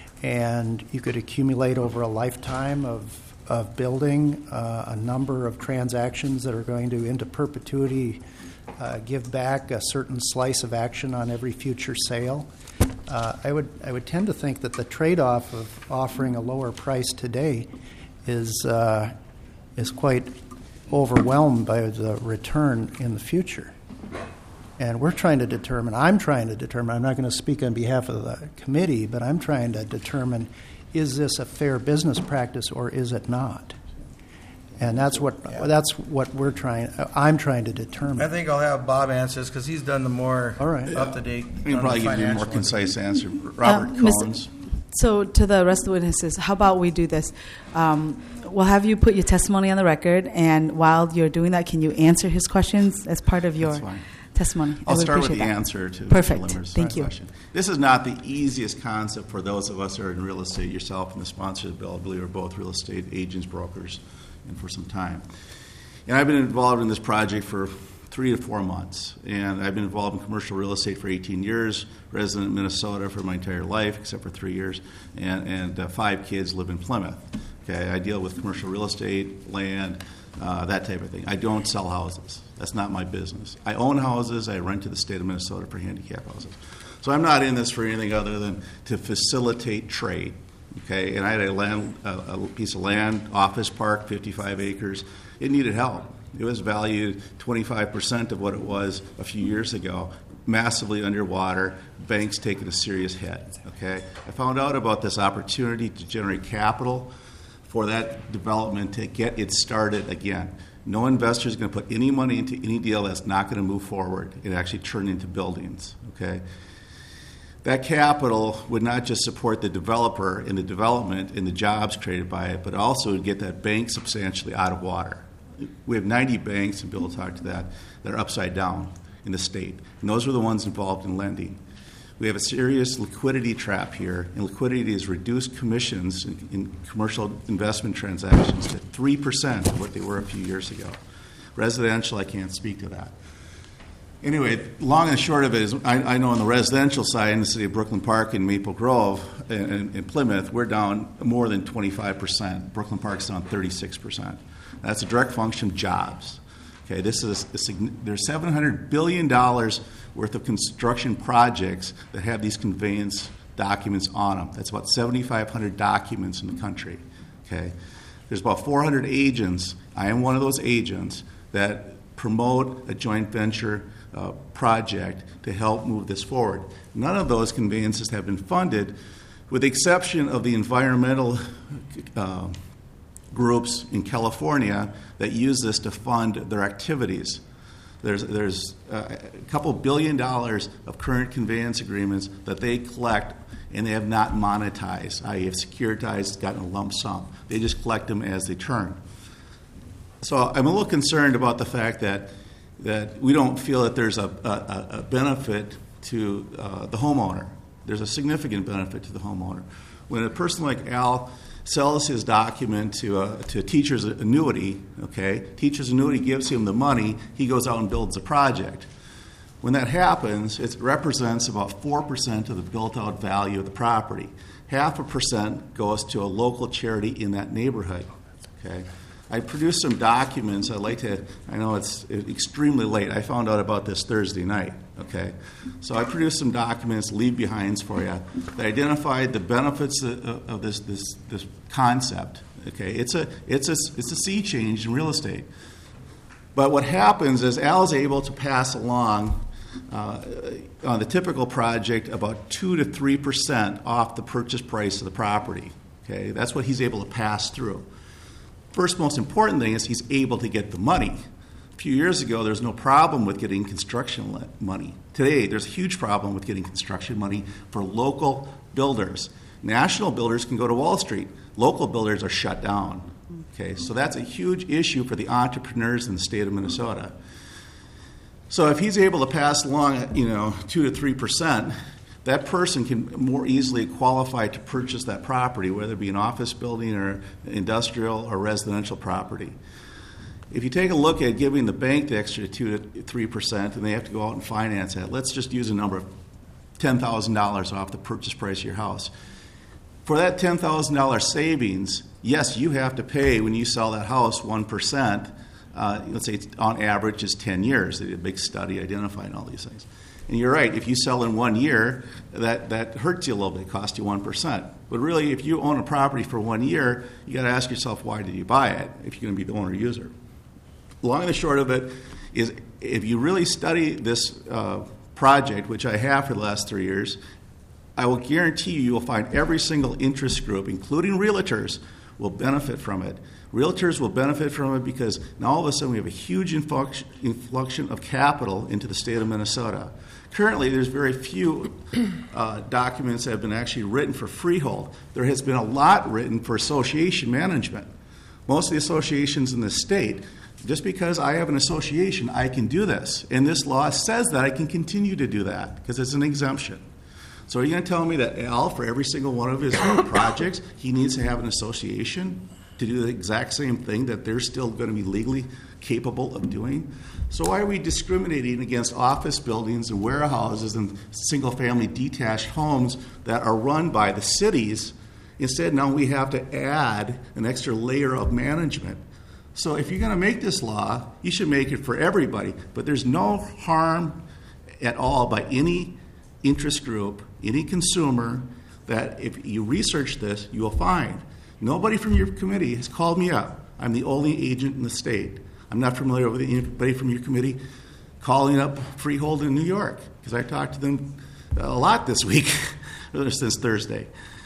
and you could accumulate over a lifetime of of building uh, a number of transactions that are going to into perpetuity uh, give back a certain slice of action on every future sale. Uh, I would I would tend to think that the trade-off of offering a lower price today is uh, is quite overwhelmed by the return in the future. And we're trying to determine, I'm trying to determine, I'm not going to speak on behalf of the committee, but I'm trying to determine, is this a fair business practice or is it not? And that's what that's what we're trying, I'm trying to determine. I think I'll have Bob answer this because he's done the more All right. up-to-date. I can on probably the give you a more financial concise answer. Robert Uh, Mister Combs. So to the rest of the witnesses, how about we do this? Um, we'll have you put your testimony on the record, and while you're doing that, can you answer his questions as part of your That's fine. testimony? I I'll would start with appreciate the that. answer to Perfect. Mister Limmer's Thank you. question. This is not the easiest concept for those of us who are in real estate. Yourself and the sponsor of the bill, I believe, are both real estate agents, brokers, and for some time. And I've been involved in this project for three to four months. And I've been involved in commercial real estate for eighteen years, resident in Minnesota for my entire life, except for three years, and, and uh, five kids live in Plymouth. Okay, I deal with commercial real estate, land, uh, that type of thing. I don't sell houses. That's not my business. I own houses. I rent to the state of Minnesota for handicap houses. So I'm not in this for anything other than to facilitate trade. Okay, and I had a land, a, a piece of land, office park, fifty-five acres. It needed help. It was valued twenty-five percent of what it was a few years ago, massively underwater, banks taking a serious hit. Okay, I found out about this opportunity to generate capital for that development to get it started again. No investor is going to put any money into any deal that's not going to move forward and actually turn into buildings. Okay. That capital would not just support the developer in the development and the jobs created by it, but also would get that bank substantially out of water. We have ninety banks, and Bill will talk to that, that are upside down in the state. And those are the ones involved in lending. We have a serious liquidity trap here, and liquidity has reduced commissions in, in commercial investment transactions to three percent of what they were a few years ago. Residential, I can't speak to that. Anyway, long and short of it is, I, I know on the residential side in the city of Brooklyn Park and Maple Grove and, and Plymouth, we're down more than twenty-five percent. Brooklyn Park's down thirty-six percent. That's a direct function of jobs. Okay, this is a, a, there's seven hundred billion dollars worth of construction projects that have these conveyance documents on them. That's about seventy-five hundred documents in the country. Okay, there's about four hundred agents. I am one of those agents that promote a joint venture uh, project to help move this forward. None of those conveyances have been funded, with the exception of the environmental uh, groups in California that use this to fund their activities. There's, there's uh, a couple billion dollars of current conveyance agreements that they collect and they have not monetized, that is have securitized, gotten a lump sum. They just collect them as they turn. So I'm a little concerned about the fact that that we don't feel that there's a, a, a benefit to uh, the homeowner. There's a significant benefit to the homeowner. When a person like Al sells his document to a, to a teacher's annuity, okay, teacher's annuity gives him the money, he goes out and builds a project. When that happens, it represents about four percent of the built-out value of the property. Half a percent goes to a local charity in that neighborhood, okay. I produced some documents. I'd like to, I know it's extremely late. I found out about this Thursday night, okay? So I produced some documents, leave-behinds for you, that identified the benefits of, of this, this this concept, okay? It's a, it's, a, it's a sea change in real estate. But what happens is Al's able to pass along, uh, on the typical project, about two to three percent off the purchase price of the property, okay? That's what he's able to pass through. First most important thing is he's able to get the money. A few years ago, there was no problem with getting construction money. Today, there's a huge problem with getting construction money for local builders. National builders can go to Wall Street. Local builders are shut down. Okay, so that's a huge issue for the entrepreneurs in the state of Minnesota. So if he's able to pass along, you know, two to three percent, that person can more easily qualify to purchase that property, whether it be an office building or industrial or residential property. If you take a look at giving the bank the extra two to three percent, and they have to go out and finance that, let's just use a number of ten thousand dollars off the purchase price of your house. For that ten thousand dollars savings, yes, you have to pay when you sell that house one percent. Uh, let's say it's on average is ten years. They did a big study identifying all these things. And you're right, if you sell in one year, that, that hurts you a little bit, it costs you one percent. But really, if you own a property for one year, you got to ask yourself, why did you buy it if you're going to be the owner-user? Long and the short of it is, if you really study this uh, project, which I have for the last three years, I will guarantee you, you will find every single interest group, including realtors, will benefit from it. Realtors will benefit from it because now all of a sudden we have a huge influx, influxion of capital into the state of Minnesota. Currently, there's very few uh, documents that have been actually written for freehold. There has been a lot written for association management. Most of the associations in the state, just because I have an association, I can do this. And this law says that I can continue to do that because it's an exemption. So are you going to tell me that Al, for every single one of his projects, he needs to have an association to do the exact same thing that they're still going to be legally capable of doing? So why are we discriminating against office buildings and warehouses and single-family detached homes that are run by the cities? Instead, now we have to add an extra layer of management. So if you're going to make this law, you should make it for everybody. But there's no harm at all by any interest group, any consumer, that if you research this, you will find. Nobody from your committee has called me up. I'm the only agent in the state. I'm not familiar with anybody from your committee calling up Freehold in New York, because I talked to them a lot this week, since Thursday.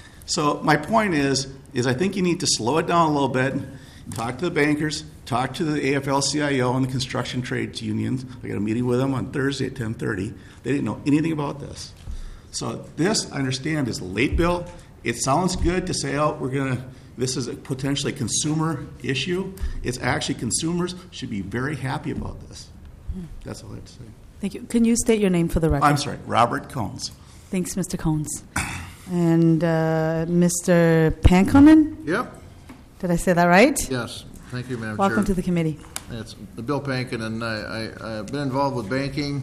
So my point is, is I think you need to slow it down a little bit, talk to the bankers, talk to the A F L C I O and the construction trades unions. I got a meeting with them on Thursday at ten thirty. They didn't know anything about this. So this, I understand, is a late bill. It sounds good to say, oh, we're going to, this is a potentially consumer issue. It's actually consumers should be very happy about this. That's all I have to say. Thank you. Can you state your name for the record? I'm sorry, Robert Cones. Thanks, Mister Cones. And uh, Mister Pankonen? Yep. Did I say that right? Yes. Thank you, Madam Welcome Chair. to the committee. It's Bill Pankin, and I, I, I've been involved with banking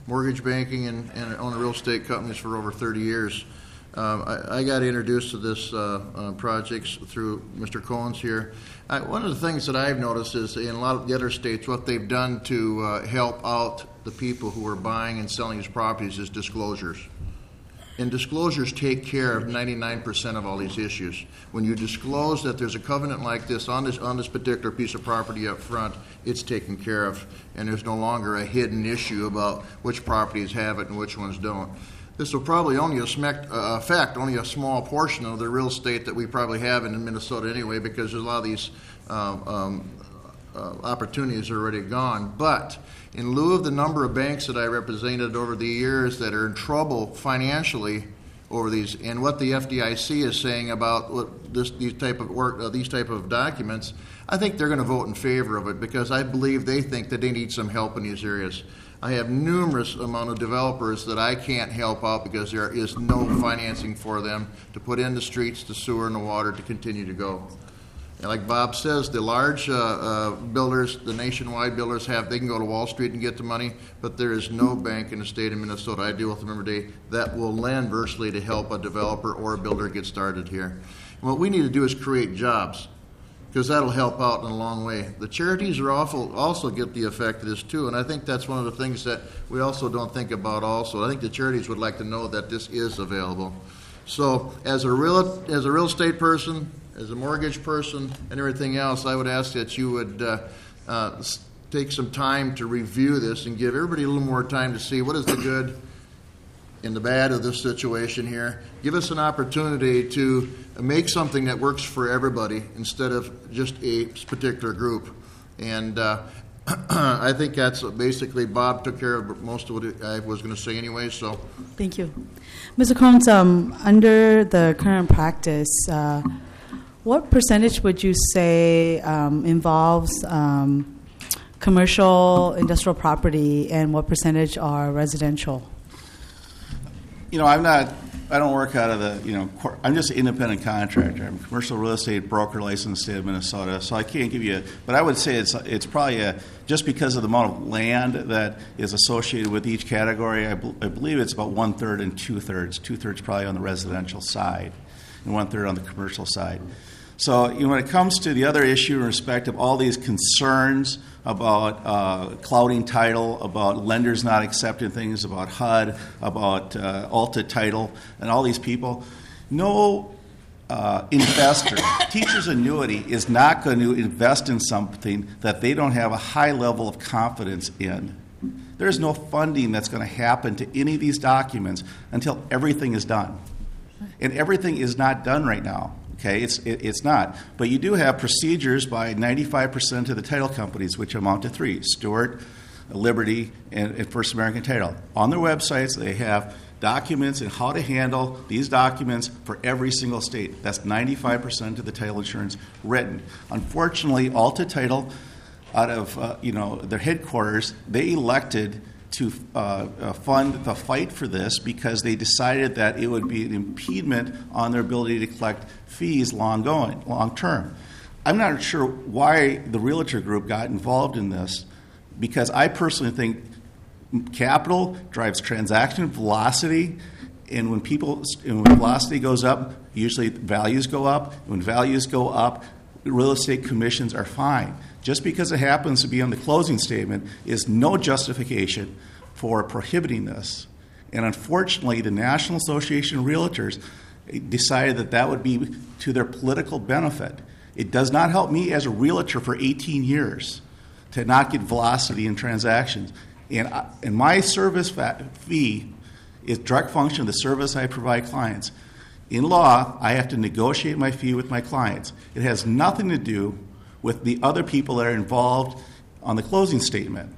mortgage banking and, and own real estate companies for over thirty years. Um, I, I got introduced to this uh, uh, projects through Mister Cohen's here. I, one of the things that I've noticed is in a lot of the other states, what they've done to uh, help out the people who are buying and selling these properties is disclosures. And disclosures take care of ninety-nine percent of all these issues. When you disclose that there's a covenant like this on this on this particular piece of property up front, it's taken care of, and there's no longer a hidden issue about which properties have it and which ones don't. This will probably only uh, affect only a small portion of the real estate that we probably have in Minnesota anyway, because there's a lot of these um, um, uh, opportunities are already gone. But in lieu of the number of banks that I represented over the years that are in trouble financially over these, and what the F D I C is saying about what this these type of work, uh, these type of documents, I think they're going to vote in favor of it because I believe they think that they need some help in these areas. I have numerous amount of developers that I can't help out because there is no financing for them to put in the streets, the sewer, and the water to continue to go. And like Bob says, the large uh, uh, builders, the nationwide builders have, they can go to Wall Street and get the money, but there is no bank in the state of Minnesota, I deal with them every day, that will lend virtually to help a developer or a builder get started here. And what we need to do is create jobs, because that'll help out in a long way. The charities are awful, also get the effect of this too, and I think that's one of the things that we also don't think about also. I think the charities would like to know that this is available. So as a real as a real estate person, as a mortgage person, and everything else, I would ask that you would uh, uh, take some time to review this and give everybody a little more time to see what is the good and the bad of this situation here. Give us an opportunity to make something that works for everybody instead of just a particular group. And uh, I think that's basically, Bob took care of most of what I was going to say anyway. So, thank you. Mister Combs, um, under the current practice, uh, what percentage would you say um, involves um, commercial, industrial property, and what percentage are residential? You know, I'm not, I don't work out of the, you know, cor- I'm just an independent contractor. I'm a commercial real estate broker licensed in the state of Minnesota, so I can't give you, a, but I would say it's it's probably a, just because of the amount of land that is associated with each category, I, b- I believe it's about one-third and two-thirds. Two-thirds probably on the residential side and one-third on the commercial side. So, you know, when it comes to the other issue in respect of all these concerns about uh, clouding title, about lenders not accepting things, about H U D, about uh, Alta Title, and all these people, no uh, investor, teacher's annuity is not going to invest in something that they don't have a high level of confidence in. There's no funding that's going to happen to any of these documents until everything is done. And everything is not done right now. Okay, it's it, it's not. But you do have procedures by ninety-five percent of the title companies, which amount to three, Stewart, Liberty, and, and First American Title. On their websites, they have documents and how to handle these documents for every single state. That's ninety-five percent of the title insurance written. Unfortunately, Alta Title, out of uh, you know their headquarters, they elected to uh, uh, fund the fight for this because they decided that it would be an impediment on their ability to collect fees long going, long term. I'm not sure why the realtor group got involved in this, because I personally think capital drives transaction velocity, and when people and when velocity goes up, usually values go up. When values go up, real estate commissions are fine. Just because it happens to be on the closing statement is no justification for prohibiting this. And unfortunately, the National Association of Realtors decided that that would be to their political benefit. It does not help me as a realtor for eighteen years to not get velocity in transactions. And, I, and my service fee is direct function of the service I provide clients. In law, I have to negotiate my fee with my clients. It has nothing to do with the other people that are involved on the closing statement.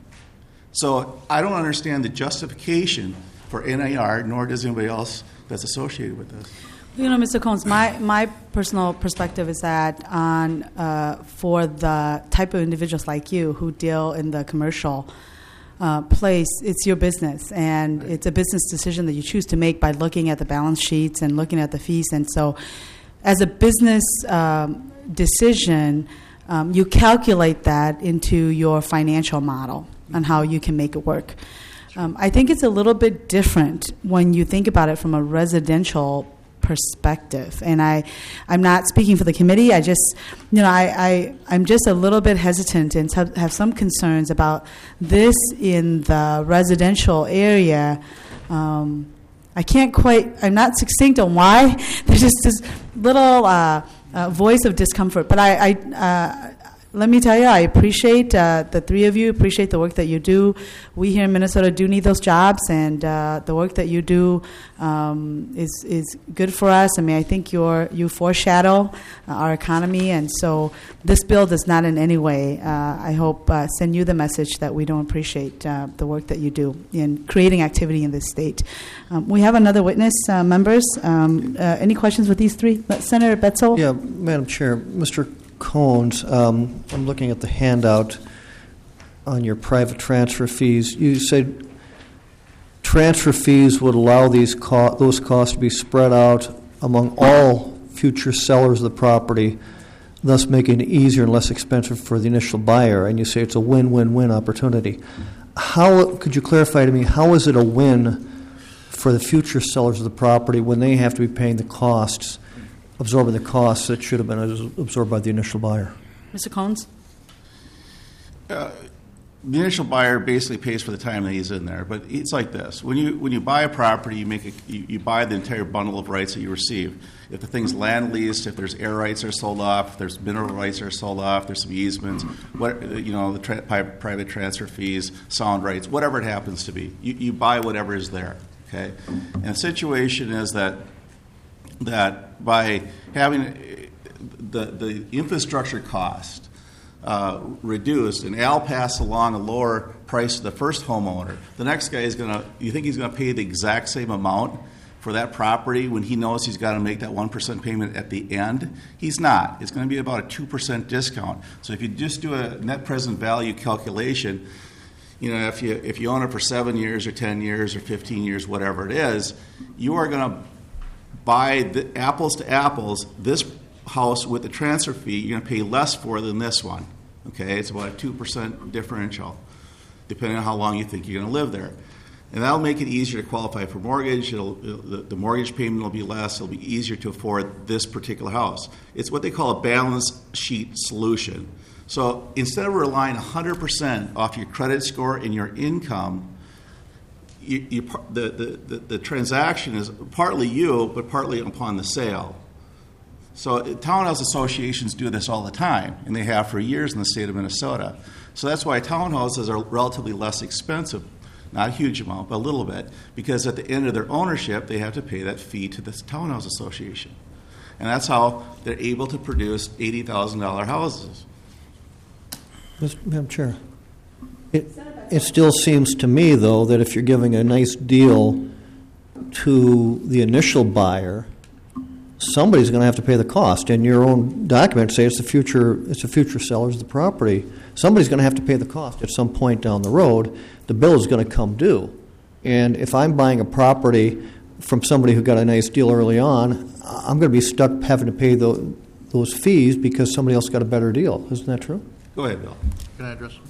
So I don't understand the justification for N A R, nor does anybody else that's associated with this. You know, Mister Combs, my, my personal perspective is that on uh, for the type of individuals like you who deal in the commercial uh, place, it's your business, and it's a business decision that you choose to make by looking at the balance sheets and looking at the fees. And so as a business um, decision, Um, you calculate that into your financial model on how you can make it work. Um, I think it's a little bit different when you think about it from a residential perspective. And I, I'm not speaking for the committee. I just, you know, I, I, I'm just a little bit hesitant and have, have some concerns about this in the residential area. Um, I can't quite, I'm not succinct on why. There's just this little uh, uh, voice of discomfort. But I, I uh, let me tell you, I appreciate uh, the three of you, appreciate the work that you do. We here in Minnesota do need those jobs, and uh, the work that you do um, is is good for us. I mean, I think you're, you foreshadow uh, our economy, and so this bill does not in any way, uh, I hope, uh, send you the message that we don't appreciate uh, the work that you do in creating activity in this state. Um, we have another witness, uh, members. Um, uh, any questions with these three? Senator Betzel? Yeah, Madam Chair, Mister Cones, um, I'm looking at the handout on your private transfer fees. You said transfer fees would allow these co- those costs to be spread out among all future sellers of the property, thus making it easier and less expensive for the initial buyer. And you say it's a win-win-win opportunity. How could you clarify to me, how is it a win for the future sellers of the property when they have to be paying the costs, absorbing the costs that should have been absorbed by the initial buyer? Mister Cones? Uh, the initial buyer basically pays for the time that he's in there, but it's like this: when you when you buy a property, you make a, you, you buy the entire bundle of rights that you receive. If the thing's land leased, if there's air rights that are sold off, if there's mineral rights that are sold off, there's some easements, what you know, the tra- private transfer fees, sound rights, whatever it happens to be, you, you buy whatever is there. Okay, and the situation is that that by having the the infrastructure cost uh, reduced, and Al passed along a lower price to the first homeowner, the next guy is going to, you think he's going to pay the exact same amount for that property when he knows he's got to make that one percent payment at the end? He's not. It's going to be about a two percent discount. So if you just do a net present value calculation, you know, if you if you own it for seven years or ten years or fifteen years, whatever it is, you are going to buy the apples to apples, this house with the transfer fee, you're going to pay less for than this one. Okay, it's about a two percent differential, depending on how long you think you're going to live there. And that'll make it easier to qualify for mortgage. It'll, it'll, the mortgage payment will be less. It'll be easier to afford this particular house. It's what they call a balance sheet solution. So instead of relying one hundred percent off your credit score and your income, You, you, the, the, the transaction is partly you, but partly upon the sale. So townhouse associations do this all the time, and they have for years in the state of Minnesota. So that's why townhouses are relatively less expensive, not a huge amount, but a little bit, because at the end of their ownership, they have to pay that fee to the townhouse association. And that's how they're able to produce eighty thousand dollars houses. Madam Chair. It, it still seems to me, though, that if you're giving a nice deal to the initial buyer, somebody's going to have to pay the cost. And your own documents say it's the future, it's the future sellers of the property. Somebody's going to have to pay the cost at some point down the road. The bill is going to come due. And if I'm buying a property from somebody who got a nice deal early on, I'm going to be stuck having to pay the, those fees because somebody else got a better deal. Isn't that true? Go ahead, Bill. Can I address?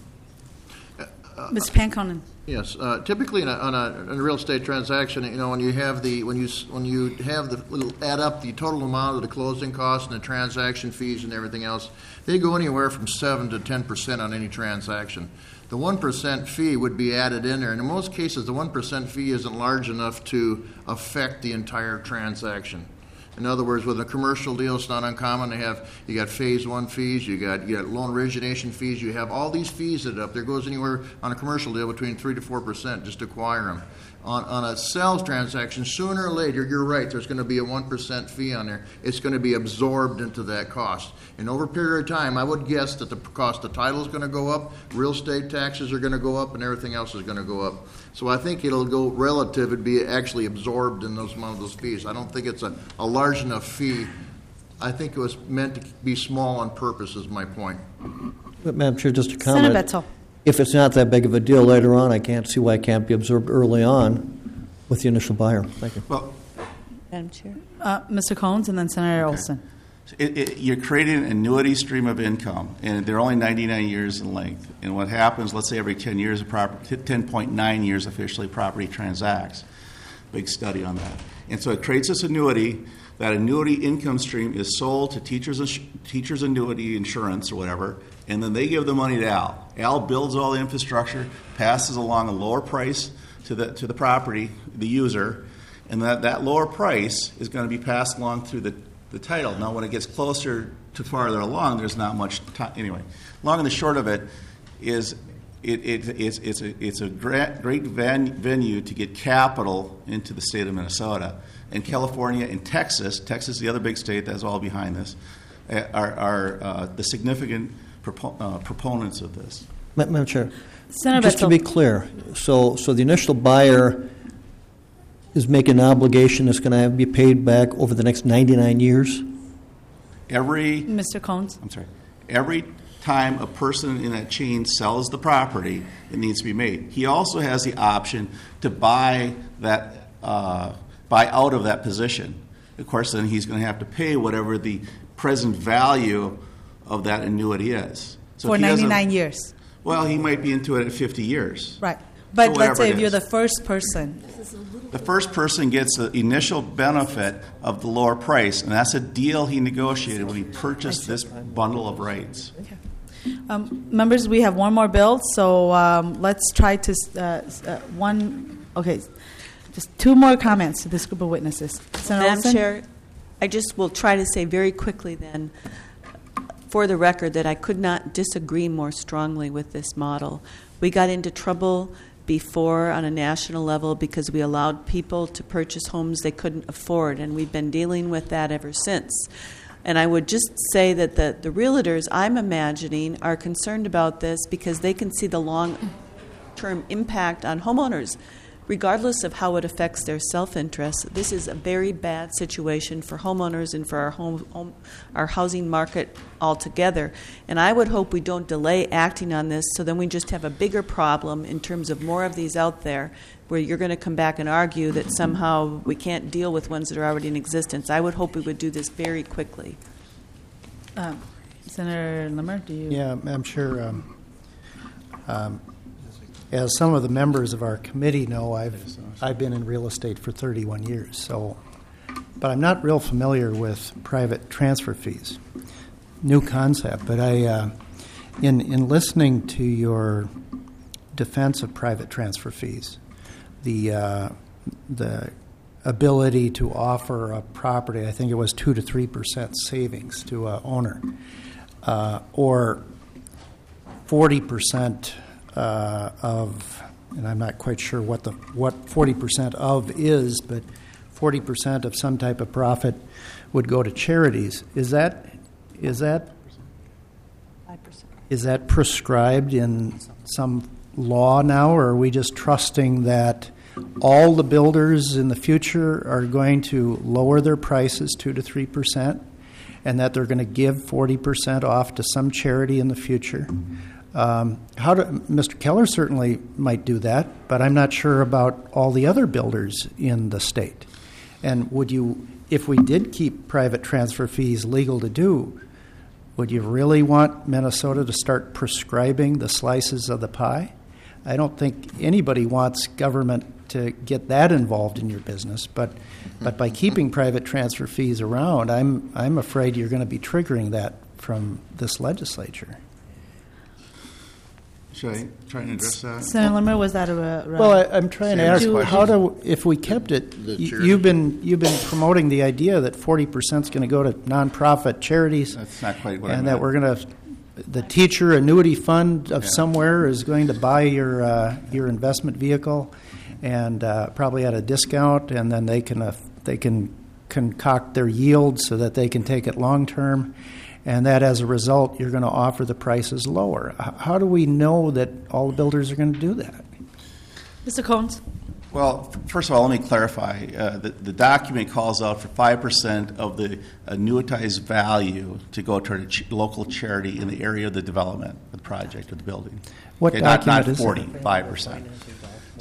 Mister Panconen. Yes. Uh, typically, in a, on a, in a real estate transaction, you know, when you have the when you when you have the add up the total amount of the closing costs and the transaction fees and everything else, they go anywhere from seven to ten percent on any transaction. The one percent fee would be added in there, and in most cases, the one percent fee isn't large enough to affect the entire transaction. In other words, with a commercial deal, it's not uncommon to have, you got phase one fees, you got you got loan origination fees, you have all these fees that up. There goes anywhere on a commercial deal between three to four percent just to acquire them. On, on a sales transaction, sooner or later, you're right, there's going to be a one percent fee on there. It's going to be absorbed into that cost. And over a period of time, I would guess that the cost of title is going to go up, real estate taxes are going to go up, and everything else is going to go up. So I think it'll go relative and be actually absorbed in those amount of those fees. I don't think it's a, a large enough fee. I think it was meant to be small on purpose is my point. But, Madam Chair, just a comment. Senator Betzel. If it's not that big of a deal later on, I can't see why it can't be absorbed early on with the initial buyer. Thank you. Well, Madam Chair. Uh, Mister Cones and then Senator Olson. It, it, you're creating an annuity stream of income, and they're only ninety-nine years in length. And what happens, let's say every ten years, a property, ten point nine years officially, property transacts. Big study on that. And so it creates this annuity. That annuity income stream is sold to teachers, teachers annuity insurance or whatever, and then they give the money to Al. Al builds all the infrastructure, passes along a lower price to the to the property, the user, and that, that lower price is going to be passed along through the, the title. Now, when it gets closer to farther along, there's not much time. Anyway, long and the short of it is it, it, it's, it's a, it's a great, great van, venue to get capital into the state of Minnesota. And California and Texas, Texas is the other big state that's all behind this, are, are uh, the significant propo- uh, proponents of this. Madam Chair, Senator just to Betzel. be clear, so so the initial buyer is making an obligation that's going to be paid back over the next ninety-nine years? Every, Mister Cones? I'm sorry, every time a person in that chain sells the property, it needs to be made. He also has the option to buy that, uh, buy out of that position. Of course, then he's going to have to pay whatever the present value of that annuity is. So For if he doesn't- ninety-nine years. Well, he might be into it at fifty years. Right. But So let's whatever say it if you're is. the first person. The first person gets the initial benefit of the lower price, and that's a deal he negotiated when he purchased this bundle of rights. Um, members, we have one more bill, so um, let's try to, uh, uh, one, okay, just two more comments to this group of witnesses. Senator Madam Olson? Chair, I just will try to say very quickly then, for the record, that I could not disagree more strongly with this model. We got into trouble before on a national level because we allowed people to purchase homes they couldn't afford, and we've been dealing with that ever since. And I would just say that the, the realtors, I'm imagining, are concerned about this because they can see the long-term impact on homeowners. Regardless of how it affects their self-interest, this is a very bad situation for homeowners and for our home, home, our housing market altogether. And I would hope we don't delay acting on this, so then we just have a bigger problem in terms of more of these out there, where you're going to come back and argue that somehow we can't deal with ones that are already in existence. I would hope we would do this very quickly. Um, Senator Limmer, do you? Yeah, I'm sure. Um, um, as some of the members of our committee know, I've I've been in real estate for thirty-one years. So, but I'm not real familiar with private transfer fees. New concept, but I, uh, in in listening to your defense of private transfer fees, the uh, the ability to offer a property, I think it was two to three percent savings to a owner, uh, or forty percent uh, of, and I'm not quite sure what the what forty percent of is, but forty percent of some type of profit would go to charities. Is that is that is that prescribed in some law now, or are we just trusting that all the builders in the future are going to lower their prices two to three percent, and that they're going to give forty percent off to some charity in the future? Um, how do, Mister Keller certainly might do that, but I'm not sure about all the other builders in the state. And would you, if we did keep private transfer fees legal to do, would you really want Minnesota to start prescribing the slices of the pie? I don't think anybody wants government to get that involved in your business, but but by keeping private transfer fees around, I'm I'm afraid you're going to be triggering that from this legislature. Should I try and address that? Senator Limmer, was that a? a Well, I, I'm trying to Same ask, how do if we kept it? The y- charity. You've been you've been promoting the idea that forty percent is going to go to nonprofit charities, That's not quite what I and that meant. we're going to the teacher annuity fund of Yeah. somewhere is going to buy your uh, your investment vehicle, and uh, probably at a discount, and then they can uh, they can concoct their yield so that they can take it long term, and that as a result you're going to offer the prices lower. H- How do we know that all the builders are going to do that? Mister Cones? Well, f- first of all, let me clarify. Uh, the, the document calls out for five percent of the annuitized value to go to a ch- local charity in the area of the development, the project, or the building. What Okay, not, document not is that? forty, five percent.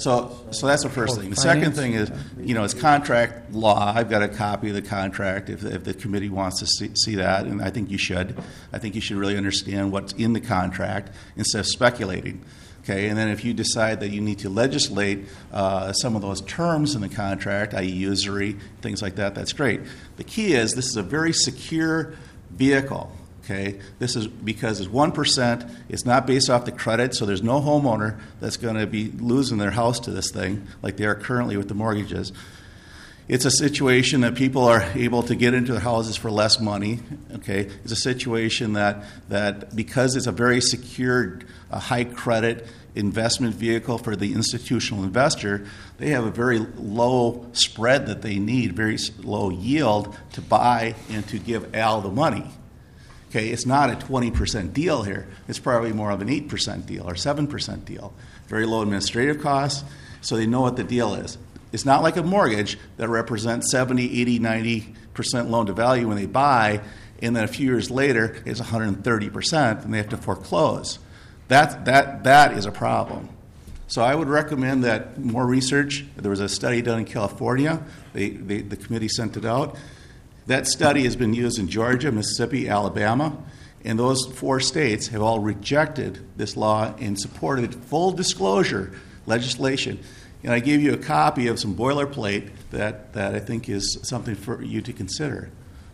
So, so that's the first Oh, thing. The second finance? thing is, you know, it's contract law. I've got a copy of the contract if, if the committee wants to see, see that, and I think you should. I think you should really understand what's in the contract instead of speculating. Okay, and then if you decide that you need to legislate uh, some of those terms in the contract, that is usury, things like that, that's great. The key is this is a very secure vehicle. Okay, this is because it's one percent. It's not based off the credit, so there's no homeowner that's going to be losing their house to this thing like they are currently with the mortgages. It's a situation that people are able to get into their houses for less money. Okay, it's a situation that that because it's a very secured, uh, high credit investment vehicle for the institutional investor, they have a very low spread that they need, very low yield to buy and to give Al the money. Okay, it's not a twenty percent deal here. It's probably more of an eight percent deal or seven percent deal. Very low administrative costs, so they know what the deal is. It's not like a mortgage that represents seventy, eighty, ninety percent loan to value when they buy, and then a few years later it's one hundred thirty percent and they have to foreclose. That, that, that is a problem. So I would recommend that more research. There was a study done in California. They, they, the committee sent it out. That study has been used in Georgia, Mississippi, Alabama, and those four states have all rejected this law and supported full disclosure legislation. And I gave you a copy of some boilerplate that, that I think is something for you to consider.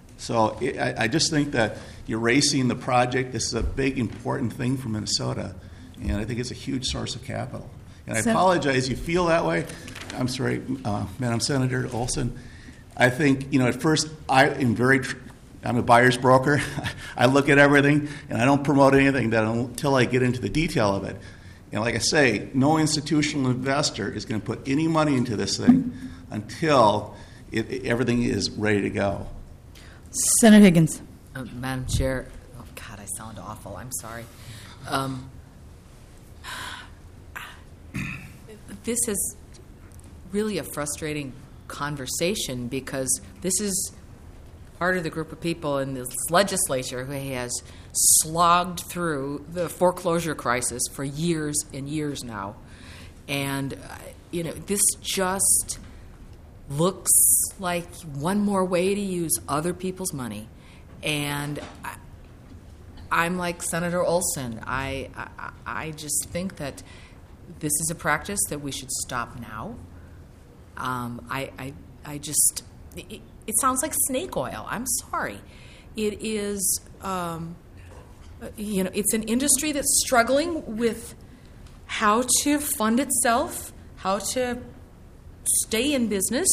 So it, I, I just think that erasing the project, this is a big, important thing for Minnesota, and I think it's a huge source of capital. And I Sen- apologize you feel that way. I'm sorry, uh, Madam Senator Olson. I think, you know, at first I am very, tr- I'm a buyer's broker. I look at everything, and I don't promote anything that until I get into the detail of it. And like I say, no institutional investor is going to put any money into this thing until it, it, everything is ready to go. Senator Higgins. Uh, Madam Chair, oh God, I sound awful. I'm sorry. Um, this is really a frustrating conversation because this is part of the group of people in this legislature who has slogged through the foreclosure crisis for years and years now. And, uh, you know, this just looks like one more way to use other people's money. And I, I'm like Senator Olson. I, I, I just think that this is a practice that we should stop now. Um, I, I, I just, it, it sounds like snake oil. I'm sorry. It is, um, you know, it's an industry that's struggling with how to fund itself, how to stay in business.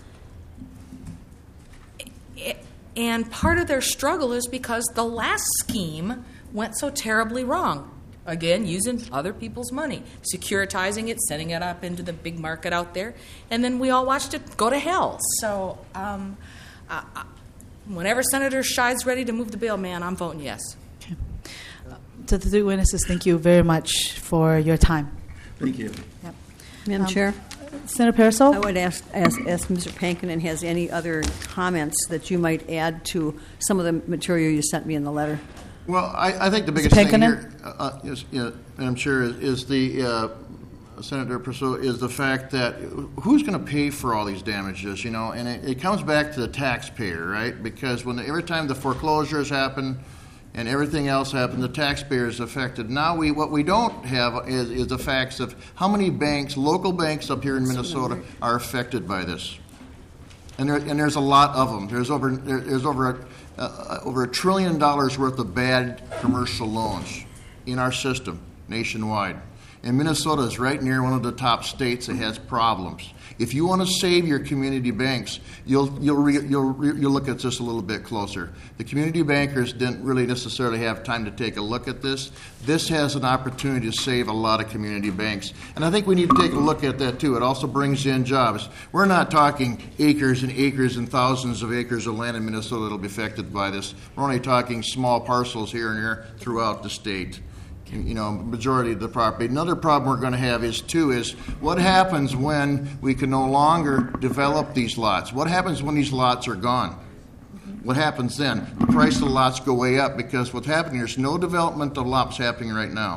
It, and part of their struggle is because the last scheme went so terribly wrong. Again, using other people's money, securitizing it, setting it up into the big market out there, and then we all watched it go to hell. So um, uh, whenever Senator Scheid's ready to move the bill, man, I'm voting yes. Okay. Uh, to the three witnesses, thank you very much for your time. Thank you. Yep. Madam Um, Chair, Senator Paraso? I would ask, ask, ask Mister Pankinen has any other comments that you might add to some of the material you sent me in the letter. Well, I, I think the biggest thing Pankinen? here, uh, is, you know, Madam Chair, is, is the uh, Senator Purcell, is the fact that who's going to pay for all these damages, you know? And it, it comes back to the taxpayer, right? Because when every time the foreclosures happen and everything else happens, the taxpayer is affected. Now, we what we don't have is, is the facts of how many banks, local banks up here in Minnesota, are affected by this. And there, and there's a lot of them. There's over there, there's over a, uh, over a trillion dollars worth of bad commercial loans in our system nationwide. And Minnesota is right near one of the top states that has problems. If you want to save your community banks, you'll you'll re, you'll re, you'll look at this a little bit closer. The community bankers didn't really necessarily have time to take a look at this. This has an opportunity to save a lot of community banks, and I think we need to take a look at that too. It also brings in jobs. We're not talking acres and acres and thousands of acres of land in Minnesota that'll be affected by this. We're only talking small parcels here and there throughout the state. You know, majority of the property. Another problem we're going to have is, too, is what happens when we can no longer develop these lots? What happens when these lots are gone? What happens then? The price of the lots go way up because what's happening, there's no development of lots happening right now.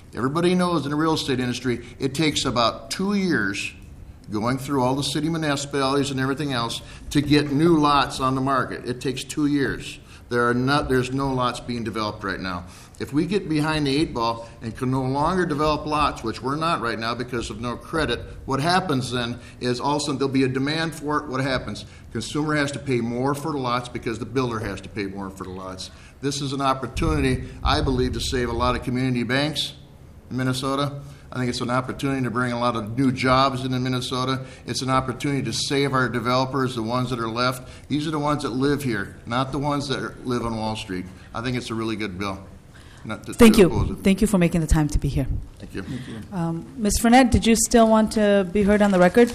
Everybody knows in the real estate industry, it takes about two years going through all the city municipalities and everything else to get new lots on the market. It takes two years. There are not, there's no lots being developed right now. If we get behind the eight ball and can no longer develop lots, which we're not right now because of no credit, what happens then is all of a sudden there'll be a demand for it. What happens? Consumer has to pay more for the lots because the builder has to pay more for the lots. This is an opportunity, I believe, to save a lot of community banks in Minnesota. I think it's an opportunity to bring a lot of new jobs into Minnesota. It's an opportunity to save our developers, the ones that are left. These are the ones that live here, not the ones that are, live on Wall Street. I think it's a really good bill. Not to, Thank to you. oppose it. Thank you for making the time to be here. Thank you. Thank you. Um, Miz Fournette, did you still want to be heard on the record?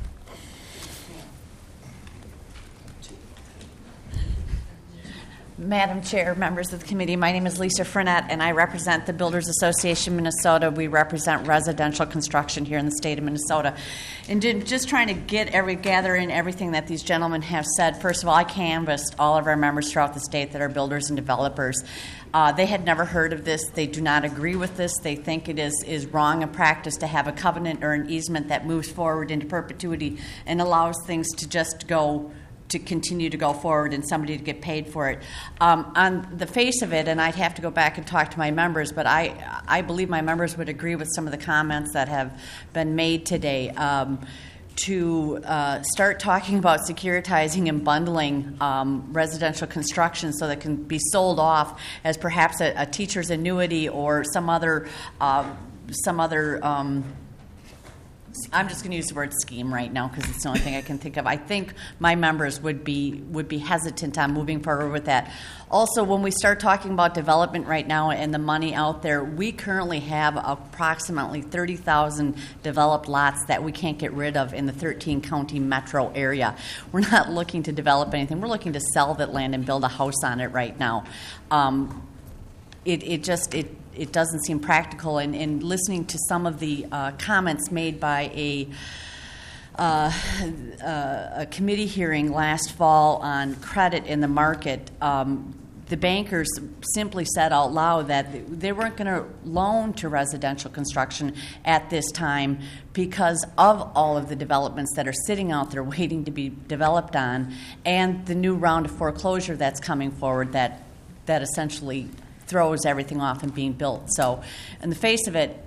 Madam Chair, members of the committee, my name is Lisa Fournette, and I represent the Builders Association Minnesota. We represent residential construction here in the state of Minnesota. And just trying to get every gather in everything that these gentlemen have said. First of all, I canvassed all of our members throughout the state that are builders and developers. Uh, they had never heard of this. They do not agree with this. They think it is, is wrong in practice to have a covenant or an easement that moves forward into perpetuity and allows things to just go to continue to go forward and somebody to get paid for it. Um, on the face of it, and I'd have to go back and talk to my members, but I, I believe my members would agree with some of the comments that have been made today. Um, to uh, start talking about securitizing and bundling um, residential construction so that it can be sold off as perhaps a, a teacher's annuity or some other uh, some other um, I'm just going to use the word scheme right now because it's the only thing I can think of. I think my members would be would be hesitant on moving forward with that. Also, when we start talking about development right now and the money out there, we currently have approximately thirty thousand developed lots that we can't get rid of in the thirteen county metro area. We're not looking to develop anything. We're looking to sell that land and build a house on it right now. Um, it, it just it. It doesn't seem practical. And, and listening to some of the uh, comments made by a, uh, uh, a committee hearing last fall on credit in the market, um, the bankers simply said out loud that they weren't going to loan to residential construction at this time because of all of the developments that are sitting out there waiting to be developed on and the new round of foreclosure that's coming forward that that essentially throws everything off and being built. So in the face of it,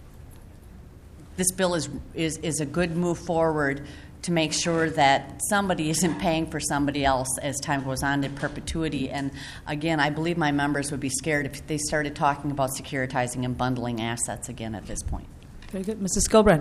this bill is, is, is a good move forward to make sure that somebody isn't paying for somebody else as time goes on in perpetuity. And again, I believe my members would be scared if they started talking about securitizing and bundling assets again at this point. Very good. Mister Skilbred.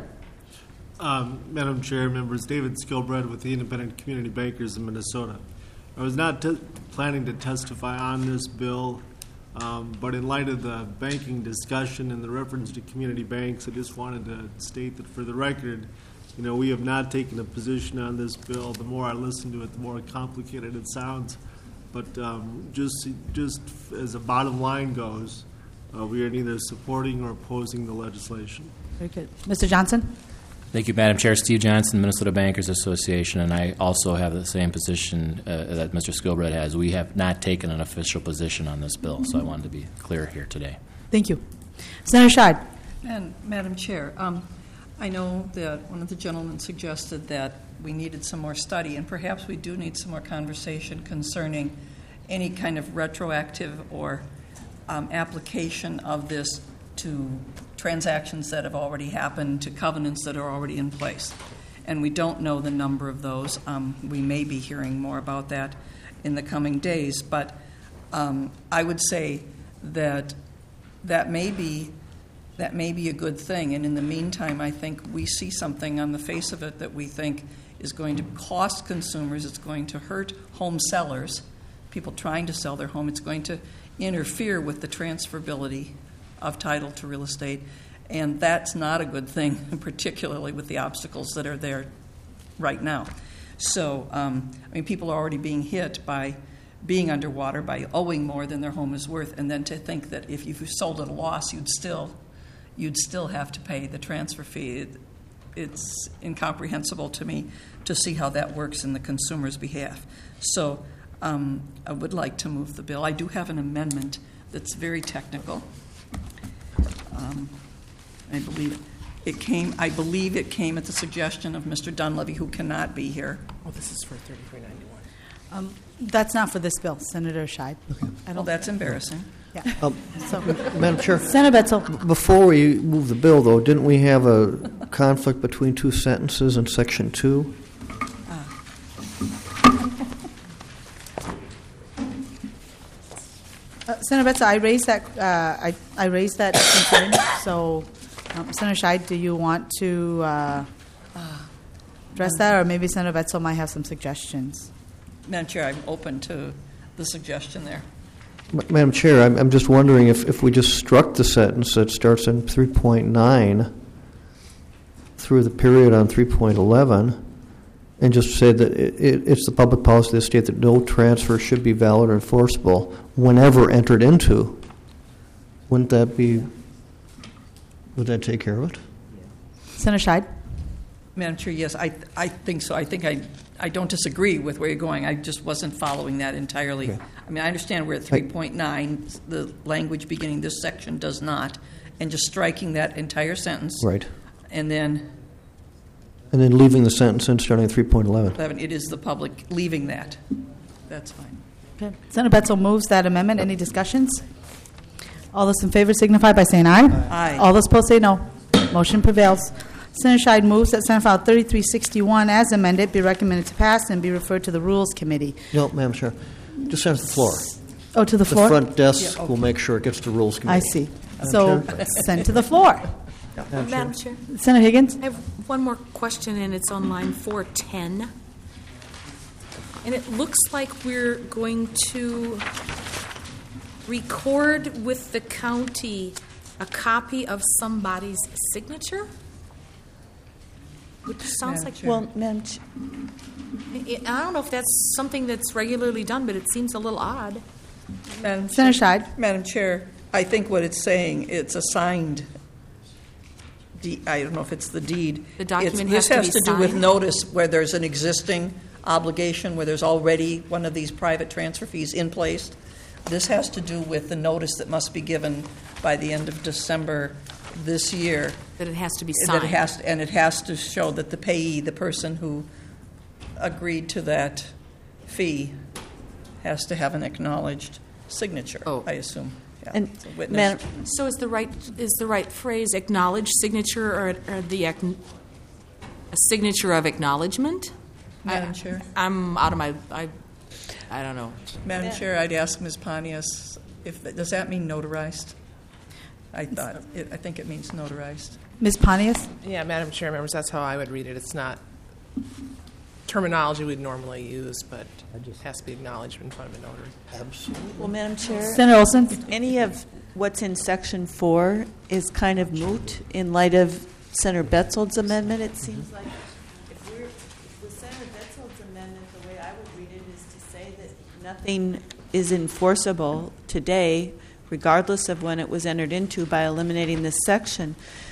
Um, Madam Chair, members, David Skilbred with the Independent Community Bankers in Minnesota. I was not t- planning to testify on this bill. Um, but in light of the banking discussion and the reference to community banks, I just wanted to state that for the record, you know, we have not taken a position on this bill. The more I listen to it, the more complicated it sounds. But um, just just as a bottom line goes, uh, we are neither supporting or opposing the legislation. Very good. Mister Johnson? Thank you, Madam Chair. Steve Johnson, Minnesota Bankers Association, and I also have the same position uh, that Mister Skilbred has. We have not taken an official position on this bill, so I wanted to be clear here today. Thank you. Senator Scheid. And Madam Chair, um, I know that one of the gentlemen suggested that we needed some more study, and perhaps we do need some more conversation concerning any kind of retroactive or um, application of this to transactions that have already happened, to covenants that are already in place. And we don't know the number of those. Um, we may be hearing more about that in the coming days. But um, I would say that that may be that may be a good thing. And in the meantime, I think we see something on the face of it that we think is going to cost consumers. It's going to hurt home sellers, people trying to sell their home. It's going to interfere with the transferability of title to real estate, and that's not a good thing, particularly with the obstacles that are there right now. So, um, I mean, people are already being hit by being underwater, by owing more than their home is worth, and then to think that if you sold at a loss, you'd still, you'd still have to pay the transfer fee. It, it's incomprehensible to me to see how that works in the consumer's behalf. So, um, I would like to move the bill. I do have an amendment that's very technical. Um, I believe it came, I believe it came at the suggestion of Mister Dunleavy, who cannot be here. Oh, this is for thirty-three ninety-one. Um, That's not for this bill, Senator Scheid. I Well, don't. that's embarrassing. Yeah. Um, So, Madam Chair, Senator Betzel. before we move the bill, though, didn't we have a conflict between two sentences in Section two? Uh, Senator Betzel, I raised that. Uh, I I raised that concern. So, um, Senator Scheid, do you want to uh, address that, or maybe Senator Betzel might have some suggestions? Madam Chair, I'm open to the suggestion there. Ma- Madam Chair, I'm, I'm just wondering if, if we just struck the sentence that starts in three point nine through the period on three point eleven and just said that it, it, it's the public policy of the state that no transfer should be valid or enforceable whenever entered into. Wouldn't that be, would that take care of it? Senator Scheid? Madam Chair, yes, I I think so. I think I I don't disagree with where you're going. I just wasn't following that entirely. Okay. I mean, I understand we're at three point nine. The language beginning this section does not, and just striking that entire sentence. Right. And then And then leaving the sentence in starting at three point eleven. eleven, it is the public leaving that. That's fine. Okay. Senator Betzel moves that amendment. Any discussions? All those in favor signify by saying aye. Aye. All those opposed say no. Motion prevails. Senator Scheid moves that Senate File thirty-three sixty-one, as amended, be recommended to pass and be referred to the Rules Committee. No, Madam Chair, just send it to the floor. Oh, to the The floor? front desk Yeah, okay. will make sure it gets to Rules I Committee. see. Madam So, Chair? send to the floor. Madam Chair, Senator Higgins? I have one more question, and it's on line four ten. And it looks like we're going to record with the county a copy of somebody's signature? Which sounds like, Well, Madam Ch- I I don't know if that's something that's regularly done, but it seems a little odd. Madam Senator Chair- Scheid? Madam Chair, I think what it's saying, it's a signed, de- I don't know if it's the deed. The document It's- has to be This has to do with signed? notice where there's an existing obligation, where there's already one of these private transfer fees in place. This has to do with the notice that must be given by the end of December this year. That it has to be That signed. it has, and it has to show that the payee, the person who agreed to that fee, has to have an acknowledged signature, Oh. I assume. Yeah, And, it's a witness. Madam, So is the right, is the right phrase acknowledged signature or, or the, ac- a signature of acknowledgement? Madam Chair? I'm out of my, I, I don't know. Madam Chair, I'd ask Miz Pontius, if, does that mean notarized? I thought, it- I think it means notarized. Miz Pontius? Yeah, Madam Chair, members, that's how I would read it. It's not terminology we'd normally use, but it has to be acknowledged in front of a notary. Absolutely. well, Madam Chair, Senator Olson? any of what's in Section four is kind of moot in light of Senator Betzold's amendment. It seems like if we're, with Senator Betzold's amendment, the way I would read it is to say that nothing is enforceable today, regardless of when it was entered into, by eliminating this section.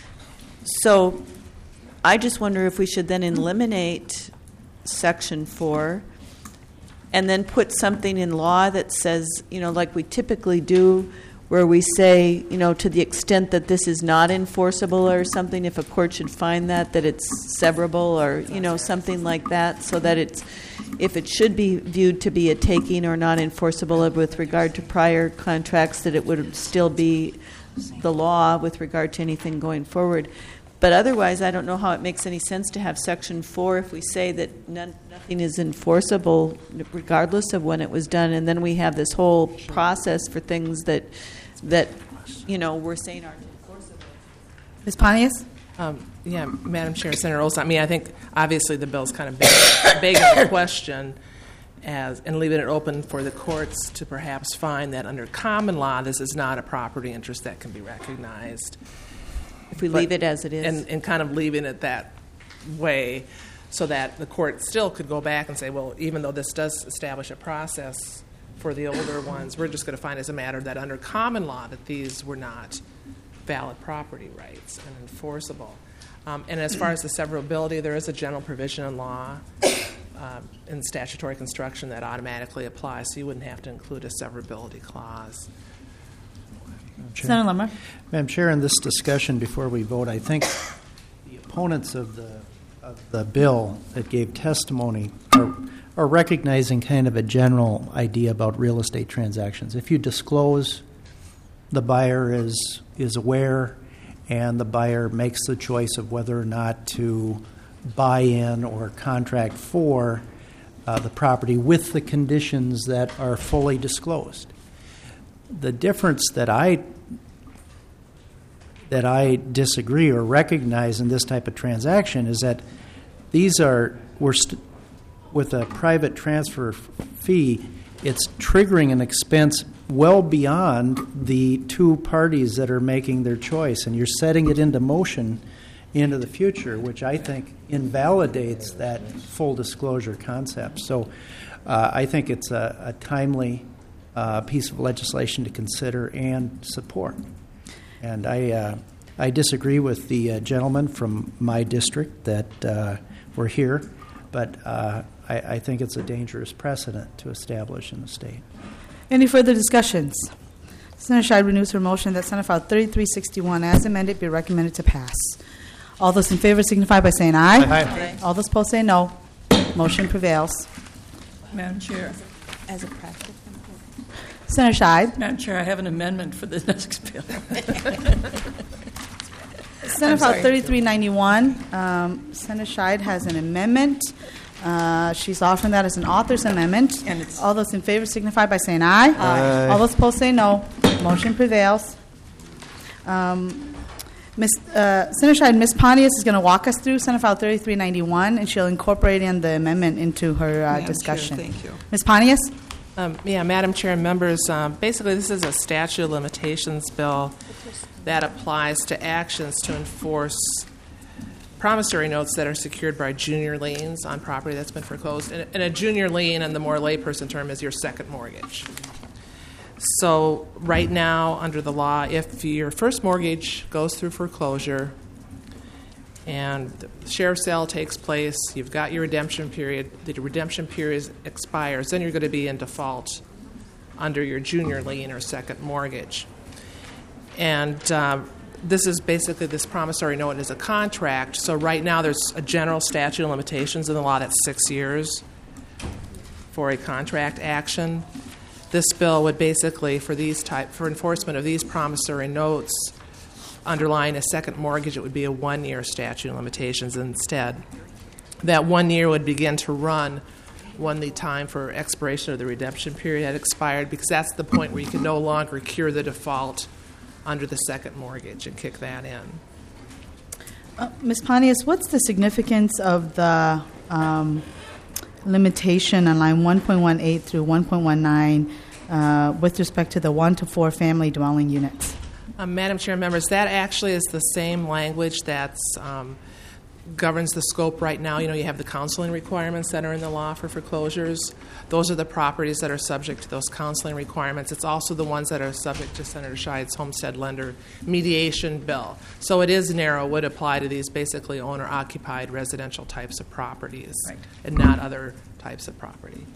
So I just wonder if we should then eliminate Section four and then put something in law that says, you know, like we typically do, where we say, you know, to the extent that this is not enforceable or something, if a court should find that, that it's severable or, you know, something like that, so that it's, if it should be viewed to be a taking or not enforceable with regard to prior contracts, that it would still be the law with regard to anything going forward. But otherwise, I don't know how it makes any sense to have Section four if we say that none, nothing is enforceable regardless of when it was done, and then we have this whole process for things that, that you know, we're saying aren't enforceable. Miz Pontius? Um, yeah, Madam Chair, Senator Olson, I mean, I think obviously the bill's kind of big, big of a question, as, and leaving it open for the courts to perhaps find that under common law, this is not a property interest that can be recognized. If we But- leave it as it is. And, and kind of leaving it that way so that the court still could go back and say, well, even though this does establish a process for the older ones, we're just going to find as a matter that under common law that these were not valid property rights and enforceable. Um, and as far as the severability, there is a general provision in law um, in statutory construction that automatically applies, so you wouldn't have to include a severability clause. Chair. Senator Lummer. Madam Chair, in this discussion before we vote, I think the opponents of the of the bill that gave testimony are, are recognizing kind of a general idea about real estate transactions. If you disclose, the buyer is is aware, and the buyer makes the choice of whether or not to buy in or contract for uh, the property with the conditions that are fully disclosed. The difference that I that I disagree or recognize in this type of transaction is that these are we're st- with a private transfer f- fee, it's triggering an expense well beyond the two parties that are making their choice, and you're setting it into motion into the future, which I think invalidates that full disclosure concept. So uh, I think it's a, a timely uh, piece of legislation to consider and support. And I uh, I disagree with the uh, gentleman from my district that uh, we're here, but uh, I, I think it's a dangerous precedent to establish in the state. Any further discussions? Senator Scheid renews her motion that Senate File thirty-three sixty-one as amended be recommended to pass. All those in favor signify by saying aye. Aye. Aye. All those opposed say no. Motion prevails. Madam Chair. As a practice. Senator Scheid. Madam Chair, I have an amendment for the next bill. Senate File thirty-three ninety-one, um, Senator Scheid has an amendment. Uh, she's offering that as an author's amendment. And it's all those in favor signify by saying aye. Aye. All those opposed say no. Motion prevails. Um, Miz Uh, Senator Scheid, Miz Pontius is going to walk us through Senate File thirty-three ninety-one, and she'll incorporate in the amendment into her uh, Madam discussion. Chair, thank you. Miz Pontius? Um, yeah, Madam Chair and members, um, basically this is a statute of limitations bill that applies to actions to enforce promissory notes that are secured by junior liens on property that's been foreclosed. And, and a junior lien, in the more layperson term, is your second mortgage. So right now, under the law, if your first mortgage goes through foreclosure and the share of sale takes place, you've got your redemption period, the redemption period expires, then you're going to be in default under your junior lien or second mortgage. And uh, this is basically, this promissory note is a contract. So right now there's a general statute of limitations in the law that's six years for a contract action. This bill would basically, for these type, for enforcement of these promissory notes underlying a second mortgage, it would be a one-year statute of limitations instead. That one year would begin to run when the time for expiration of the redemption period had expired, because that's the point where you can no longer cure the default under the second mortgage and kick that in. Uh, Miz Pontius, what's the significance of the um, limitation on line one point one eight through one point one nine uh, with respect to the one to four family dwelling units? Um, Madam Chair, members, that actually is the same language that's um, governs the scope right now. You know, you have the counseling requirements that are in the law for foreclosures. Those are the properties that are subject to those counseling requirements. It's also the ones that are subject to Senator Scheid's homestead lender mediation bill. So it is narrow, would apply to these basically owner-occupied residential types of properties, right, and not other types of property.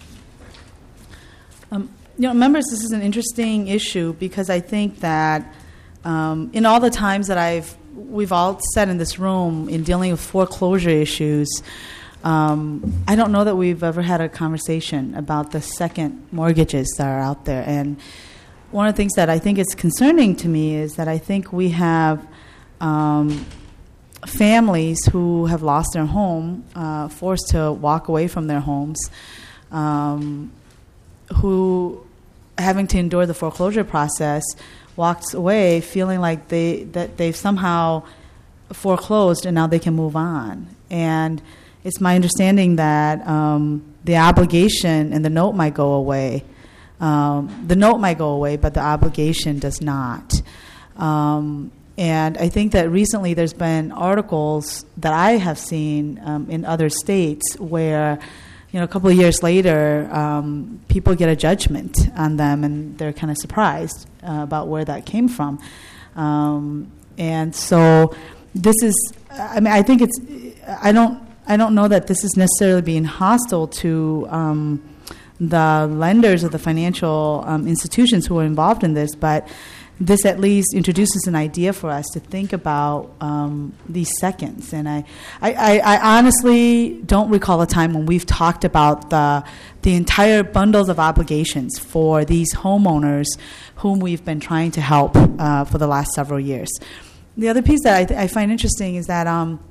Um, you know, members, this is an interesting issue because I think that um, in all the times that I've we've all sat in this room in dealing with foreclosure issues, um, I don't know that we've ever had a conversation about the second mortgages that are out there. And one of the things that I think is concerning to me is that I think we have um, families who have lost their home, uh, forced to walk away from their homes, um, who, having to endure the foreclosure process, walks away feeling like they that they've somehow foreclosed and now they can move on. And it's my understanding that um, the obligation and the note might go away. Um, the note might go away, but the obligation does not. Um, and I think that recently there's been articles that I have seen um, in other states where, you know, a couple of years later, um, people get a judgment on them, and they're kind of surprised uh, about where that came from. Um, and so, this is. I mean, I think it's. I don't. I don't know that this is necessarily being hostile to um, the lenders or the financial um, institutions who are involved in this, but this at least introduces an idea for us to think about um, these seconds. And I, I, I, I honestly don't recall a time when we've talked about the the entire bundles of obligations for these homeowners whom we've been trying to help uh, for the last several years. The other piece that I, th- I find interesting is that um,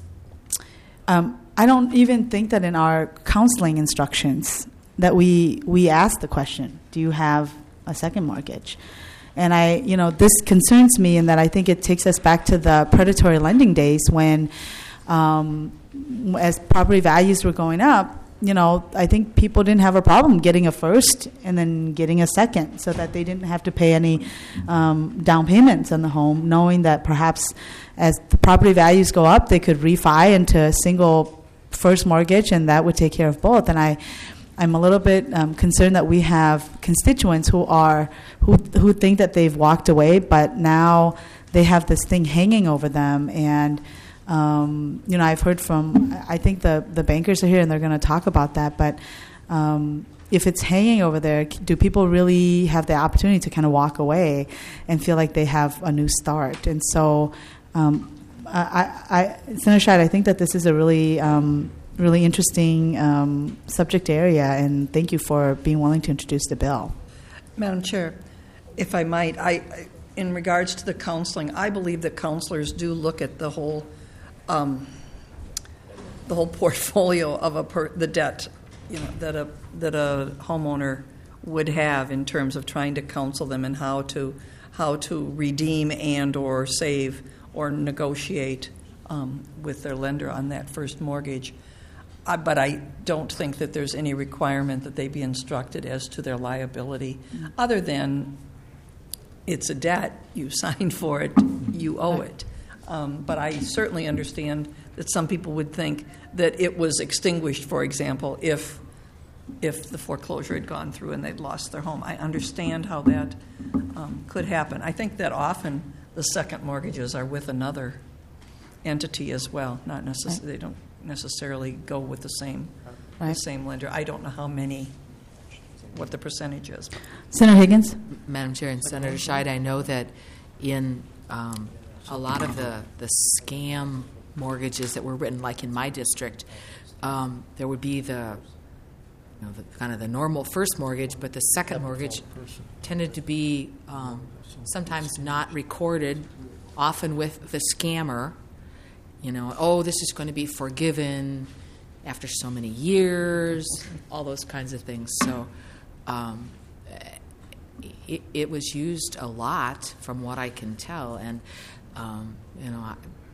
um, I don't even think that in our counseling instructions that we we ask the question, do you have a second mortgage? And I, you know, this concerns me in that I think it takes us back to the predatory lending days when, um, as property values were going up, you know, I think people didn't have a problem getting a first and then getting a second so that they didn't have to pay any um, down payments on the home, knowing that perhaps as the property values go up, they could refi into a single first mortgage and that would take care of both. And I, I'm a little bit um, concerned that we have constituents who are who who think that they've walked away, but now they have this thing hanging over them. And um, you know, I've heard from I think the the bankers are here and they're going to talk about that. But um, if it's hanging over there, do people really have the opportunity to kind of walk away and feel like they have a new start? And so, um, I, I, Senator Scheid, I think that this is a really um, really interesting um, subject area, and thank you for being willing to introduce the bill. Madam Chair, if I might, I, I in regards to the counseling, I believe that counselors do look at the whole um, the whole portfolio of a per, the debt, you know, that a that a homeowner would have in terms of trying to counsel them and how to how to redeem and or save or negotiate um, with their lender on that first mortgage. Uh, but I don't think that there's any requirement that they be instructed as to their liability, mm-hmm. other than it's a debt, you signed for it, you owe it. Um, but I certainly understand that some people would think that it was extinguished, for example, if if the foreclosure had gone through and they'd lost their home. I understand how that um, could happen. I think that often the second mortgages are with another entity as well, not necessarily, they don't necessarily go with the same right. the same lender. I don't know how many, what the percentage is. Senator Higgins? Madam Chair and Senator Scheid, I know that in um, a lot of the, the scam mortgages that were written, like in my district, um, there would be the, you know, the kind of the normal first mortgage, but the second mortgage tended to be um, sometimes not recorded, often with the scammer. You know, oh, this is going to be forgiven after so many years, all those kinds of things. So um, it, it was used a lot from what I can tell. And, um, you know, I,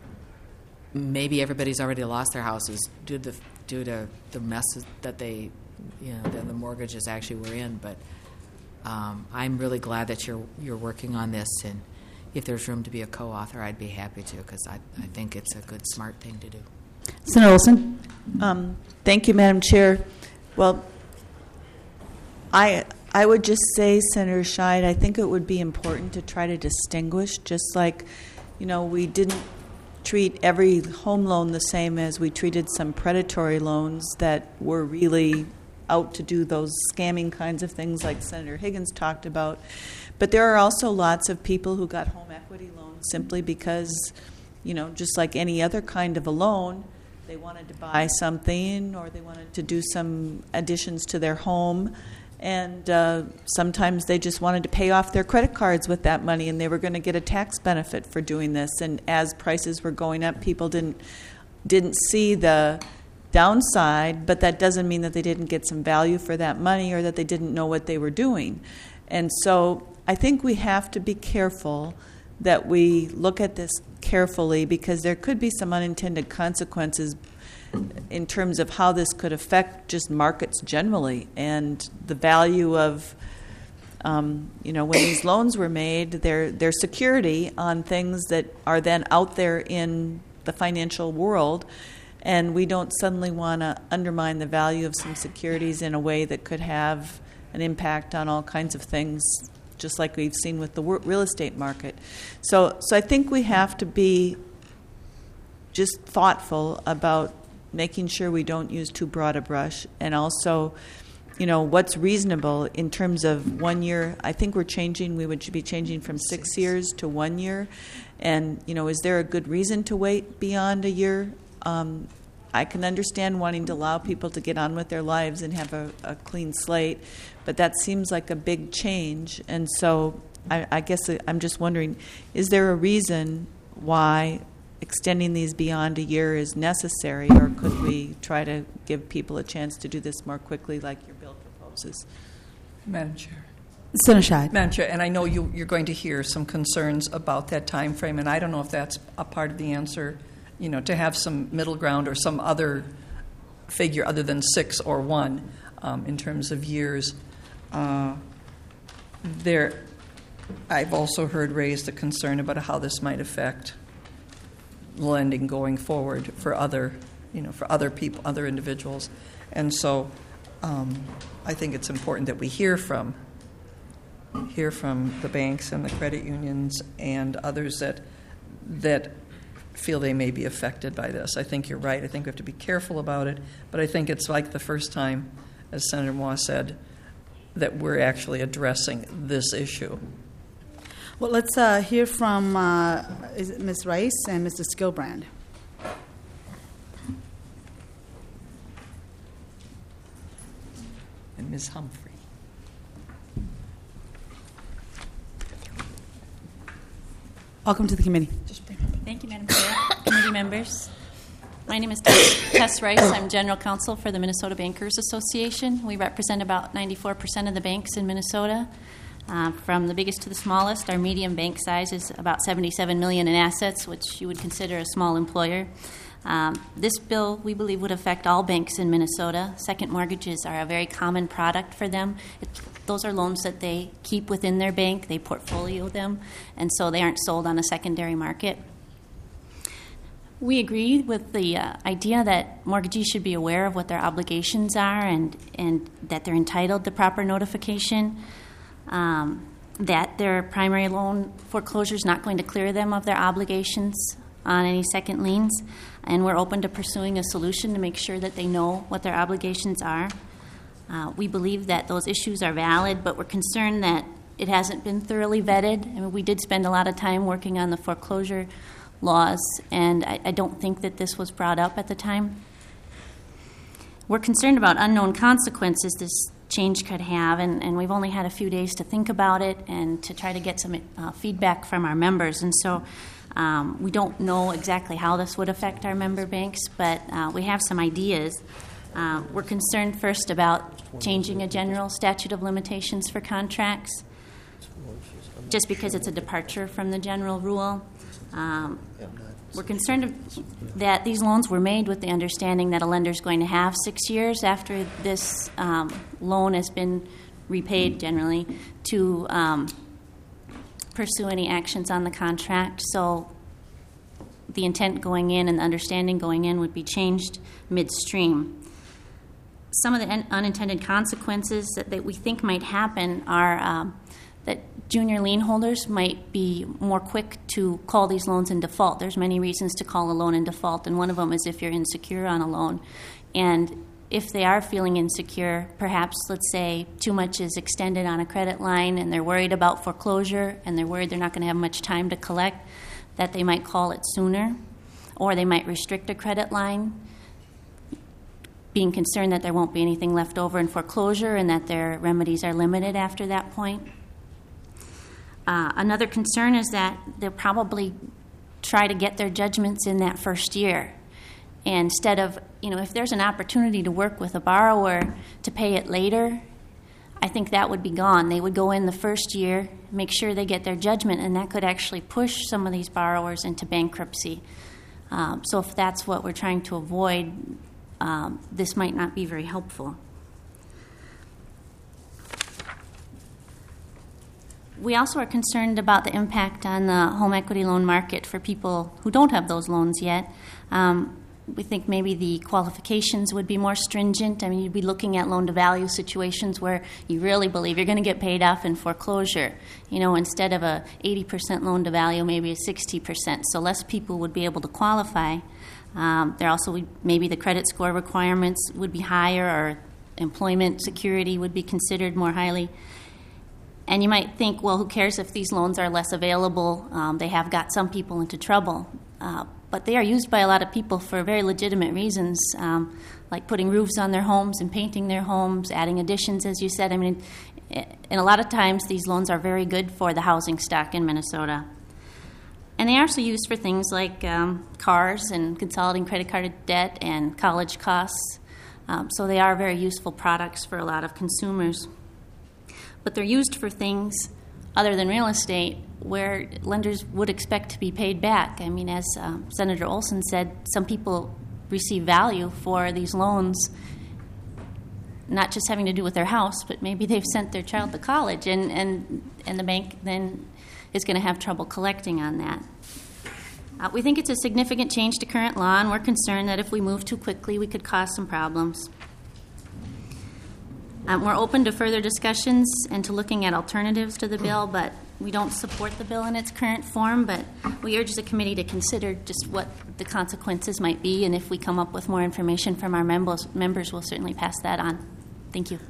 maybe everybody's already lost their houses due to the, due to the mess that they, you know, that the mortgages actually were in. But um, I'm really glad that you're you're working on this, and if there's room to be a co-author, I'd be happy to, because I, I think it's a good, smart thing to do. Senator Olson? Um, thank you, Madam Chair. Well, I I would just say, Senator Scheid, I think it would be important to try to distinguish, just like, you know, we didn't treat every home loan the same as we treated some predatory loans that were really out to do those scamming kinds of things like Senator Higgins talked about. But there are also lots of people who got home equity loans simply because, you know, just like any other kind of a loan, they wanted to buy something or they wanted to do some additions to their home. And uh, sometimes they just wanted to pay off their credit cards with that money, and they were going to get a tax benefit for doing this. And as prices were going up, people didn't didn't see the downside, but that doesn't mean that they didn't get some value for that money or that they didn't know what they were doing. And so I think we have to be careful that we look at this carefully, because there could be some unintended consequences in terms of how this could affect just markets generally and the value of, um, you know, when these loans were made, their their security on things that are then out there in the financial world, and we don't suddenly want to undermine the value of some securities in a way that could have an impact on all kinds of things, just like we've seen with the real estate market. So, so I think we have to be just thoughtful about making sure we don't use too broad a brush, and also you know, what's reasonable in terms of one year. I think we're changing, we would be changing from six years to one year. And, you know, is there a good reason to wait beyond a year? Um, I can understand wanting to allow people to get on with their lives and have a, a clean slate, but that seems like a big change. And so I, I guess I'm just wondering, is there a reason why extending these beyond a year is necessary, or could we try to give people a chance to do this more quickly like your bill proposes? Madam Chair. Senator Scheid. Madam Chair, and I know you, you're going to hear some concerns about that time frame, and I don't know if that's a part of the answer, you know, to have some middle ground or some other figure other than six or one um, in terms of years. Uh, there, I've also heard raised the concern about how this might affect lending going forward for other, you know, for other people, other individuals. And so um, I think it's important that we hear from hear from the banks and the credit unions and others that that feel they may be affected by this. I think you're right. I think we have to be careful about it, but I think it's like the first time, as Senator Moss said, that we're actually addressing this issue. Well, let's uh, hear from uh, is it Miz Rice and Mister Skilbrand. And Miz Humphrey. Welcome to the committee. Thank you, Madam Chair. Committee members. My name is Tess, Tess Rice. I'm General Counsel for the Minnesota Bankers Association. We represent about ninety-four percent of the banks in Minnesota. Uh, from the biggest to the smallest, our medium bank size is about seventy-seven million dollars in assets, which you would consider a small employer. Um, this bill, we believe, would affect all banks in Minnesota. Second mortgages are a very common product for them. It, those are loans that they keep within their bank. They portfolio them, and so they aren't sold on a secondary market. We agree with the uh, idea that mortgagees should be aware of what their obligations are and, and that they're entitled to proper notification, um, that their primary loan foreclosure is not going to clear them of their obligations on any second liens, and we're open to pursuing a solution to make sure that they know what their obligations are. Uh, we believe that those issues are valid, but we're concerned that it hasn't been thoroughly vetted. I mean, we did spend a lot of time working on the foreclosure laws, and I, I don't think that this was brought up at the time. We're concerned about unknown consequences this change could have, and, and we've only had a few days to think about it and to try to get some uh, feedback from our members. And so um, we don't know exactly how this would affect our member banks, but uh, we have some ideas. Uh, we're concerned first about changing a general statute of limitations for contracts, just because it's a departure from the general rule. Um, we're concerned that these loans were made with the understanding that a lender is going to have six years after this um, loan has been repaid, generally, to um, pursue any actions on the contract. So the intent going in and the understanding going in would be changed midstream. Some of the un- unintended consequences that, that we think might happen are um, that junior lien holders might be more quick to call these loans in default. There's many reasons to call a loan in default, and one of them is if you're insecure on a loan. And if they are feeling insecure, perhaps, let's say, too much is extended on a credit line and they're worried about foreclosure and they're worried they're not going to have much time to collect, that they might call it sooner, or they might restrict a credit line, being concerned that there won't be anything left over in foreclosure and that their remedies are limited after that point. Uh, another concern is that they'll probably try to get their judgments in that first year. And instead of, you know, if there's an opportunity to work with a borrower to pay it later, I think that would be gone. They would go in the first year, make sure they get their judgment, and that could actually push some of these borrowers into bankruptcy. Um, so if that's what we're trying to avoid, um, this might not be very helpful. We also are concerned about the impact on the home equity loan market for people who don't have those loans yet. Um, we think maybe the qualifications would be more stringent. I mean, you'd be looking at loan-to-value situations where you really believe you're going to get paid off in foreclosure. You know, instead of a eighty percent loan-to-value, maybe a sixty percent. So less people would be able to qualify. Um, there also would, maybe the credit score requirements would be higher, or employment security would be considered more highly. And you might think, well, who cares if these loans are less available? Um, they have got some people into trouble. Uh, but they are used by a lot of people for very legitimate reasons, um, like putting roofs on their homes and painting their homes, adding additions, as you said. I mean, and a lot of times these loans are very good for the housing stock in Minnesota. And they are also used for things like um, cars and consolidating credit card debt and college costs. Um, so they are very useful products for a lot of consumers. But they're used for things other than real estate where lenders would expect to be paid back. I mean, as um, Senator Olson said, some people receive value for these loans, not just having to do with their house, but maybe they've sent their child to college, and, and, and the bank then is going to have trouble collecting on that. Uh, we think it's a significant change to current law, and we're concerned that if we move too quickly, we could cause some problems. Um, we're open to further discussions and to looking at alternatives to the bill, but we don't support the bill in its current form, but we urge the committee to consider just what the consequences might be, and if we come up with more information from our members, members we'll certainly pass that on. Thank you.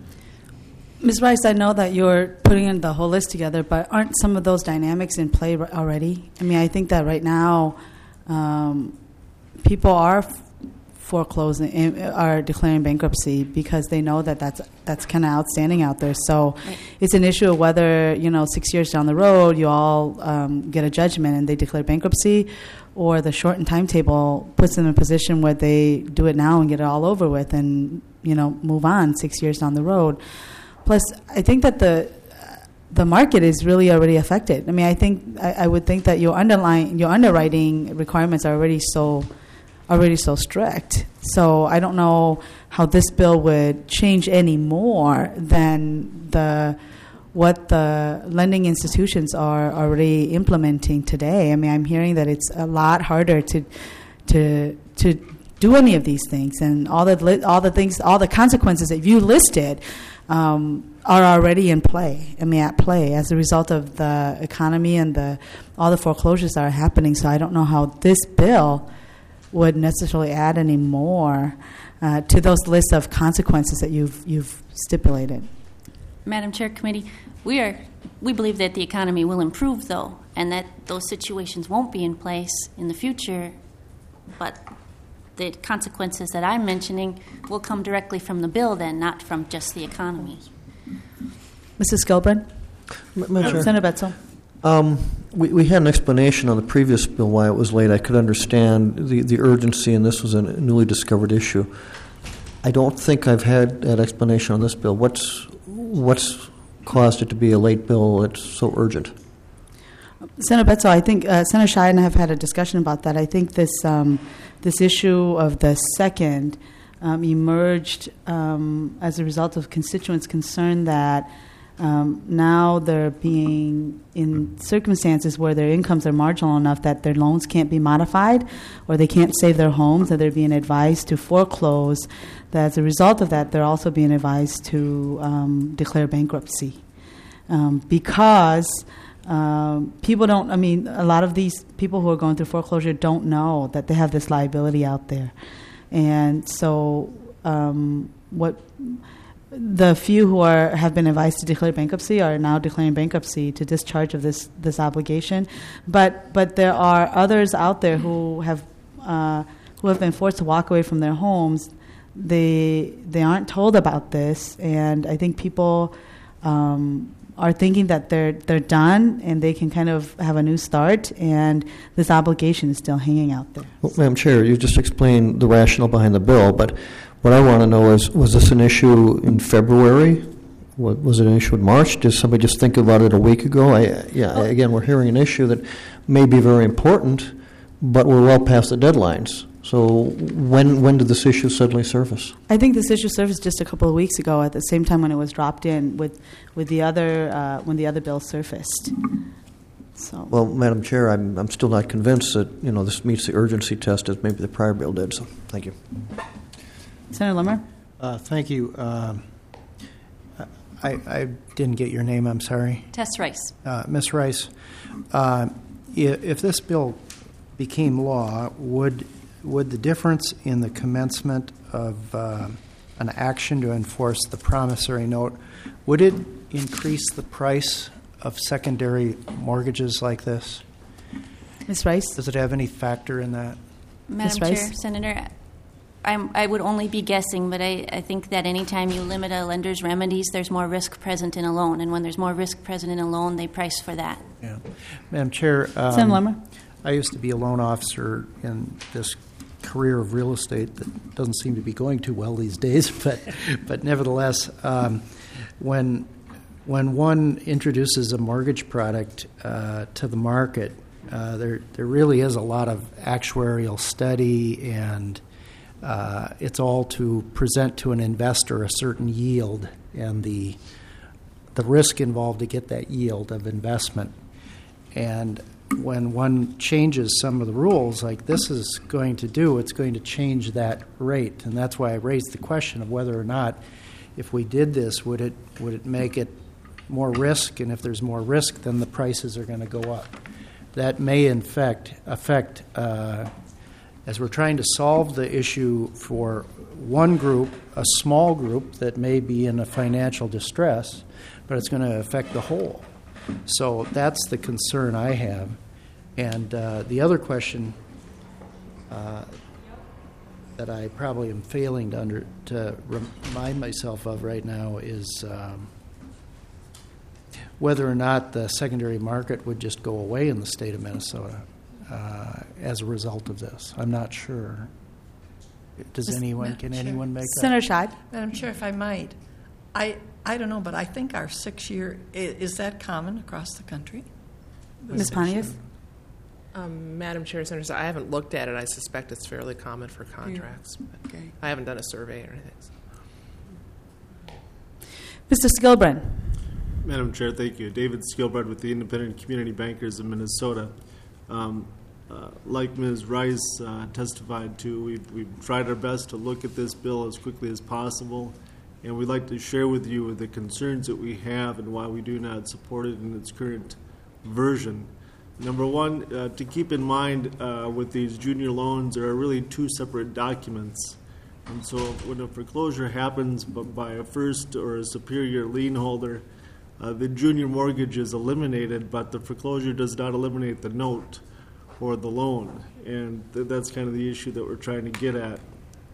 Miz Rice, I know that you're putting in the whole list together, but aren't some of those dynamics in play already? I mean, I think that right now um, people are foreclosing, are declaring bankruptcy because they know that that's that's kind of outstanding out there. So right. It's an issue of whether, you know, six years down the road you all um, get a judgment and they declare bankruptcy, or the shortened timetable puts them in a position where they do it now and get it all over with and, you know, move on six years down the road. Plus, I think that the the market is really already affected. I mean, I think I, I would think that your underlying your underwriting requirements are already so already so strict. So I don't know how this bill would change any more than the what the lending institutions are already implementing today. I mean, I'm hearing that it's a lot harder to to to do any of these things, and all the li- all the things, all the consequences that you listed um, are already in play. I mean, at play as a result of the economy and the all the foreclosures that are happening. So I don't know how this bill would necessarily add any more uh, to those lists of consequences that you've you've stipulated. Madam Chair, Committee, we are we believe that the economy will improve, though, and that those situations won't be in place in the future, but the consequences that I'm mentioning will come directly from the bill then, not from just the economy. Missus Gilbreth? Madam Senator Betzel? Um, we, we had an explanation on the previous bill why it was late. I could understand the, the urgency, and this was a newly discovered issue. I don't think I've had that explanation on this bill. What's what's caused it to be a late bill that's so urgent? Senator Betzel, I think uh, Senator Scheid and I have had a discussion about that. I think this um, this issue of the second um, emerged um, as a result of constituents' concern that um, now they're being in circumstances where their incomes are marginal enough that their loans can't be modified, or they can't save their homes, that they're being advised to foreclose. That as a result of that, they're also being advised to um, declare bankruptcy um, because Um, people don't, I mean, a lot of these people who are going through foreclosure don't know that they have this liability out there. And so um, what the few who are have been advised to declare bankruptcy are now declaring bankruptcy to discharge of this, this obligation. But but there are others out there who have uh, who have been forced to walk away from their homes. They, they aren't told about this, and I think people Um, are thinking that they're they're done and they can kind of have a new start, and this obligation is still hanging out there. Well, Madam Chair, you just explained the rationale behind the bill, but what I want to know is, was this an issue in February? What, was it an issue in March? Did somebody just think about it a week ago? I, yeah, oh. Again, we're hearing an issue that may be very important, but we're well past the deadlines. So when when did this issue suddenly surface? I think this issue surfaced just a couple of weeks ago, at the same time when it was dropped in with with the other uh, when the other bill surfaced. So. Well, Madam Chair, I'm I'm still not convinced that you know this meets the urgency test as maybe the prior bill did. So thank you, Senator Limmer. Uh, thank you. Uh, I I didn't get your name. I'm sorry. Tess Rice. Uh, Miz Rice, uh, if, if this bill became law, would Would the difference in the commencement of uh, an action to enforce the promissory note, would it increase the price of secondary mortgages like this? Miz Rice? Does it have any factor in that? Madam Chair, Senator, I'm, I would only be guessing, but I, I think that anytime you limit a lender's remedies, there's more risk present in a loan. And when there's more risk present in a loan, they price for that. Yeah. Madam Chair, Senator Lummer? um, I used to be a loan officer in this career of real estate that doesn't seem to be going too well these days, but but nevertheless, um, when when one introduces a mortgage product uh, to the market, uh, there there really is a lot of actuarial study, and uh, it's all to present to an investor a certain yield and the the risk involved to get that yield of investment. And when one changes some of the rules, like this is going to do, it's going to change that rate. And that's why I raised the question of whether or not, if we did this, would it would it make it more risk? And if there's more risk, then the prices are going to go up. That may, in fact, affect, uh, as we're trying to solve the issue for one group, a small group that may be in a financial distress, but it's going to affect the whole. So that's the concern I have. And uh, the other question uh, that I probably am failing to, under, to remind myself of right now is um, whether or not the secondary market would just go away in the state of Minnesota uh, as a result of this. I'm not sure. Does Miz anyone, Madam can Chair. anyone make that? Senator Scheid? Madam Chair, if I might, I, I don't know, but I think our six-year, i- is that common across the country? Miz Pontius? Um, Madam Chair, Senators, I haven't looked at it. I suspect it's fairly common for contracts. But Okay. I haven't done a survey or anything. So. Mister Skilbred? Madam Chair, thank you. David Skilbred with the Independent Community Bankers of Minnesota. Um, uh, like Miz Rice uh, testified to, we've, we've tried our best to look at this bill as quickly as possible, and we'd like to share with you the concerns that we have and why we do not support it in its current version. Number one, uh, to keep in mind uh, with these junior loans, there are really two separate documents. And so when a foreclosure happens by a first or a superior lien holder, uh, the junior mortgage is eliminated, but the foreclosure does not eliminate the note or the loan. And th- that's kind of the issue that we're trying to get at.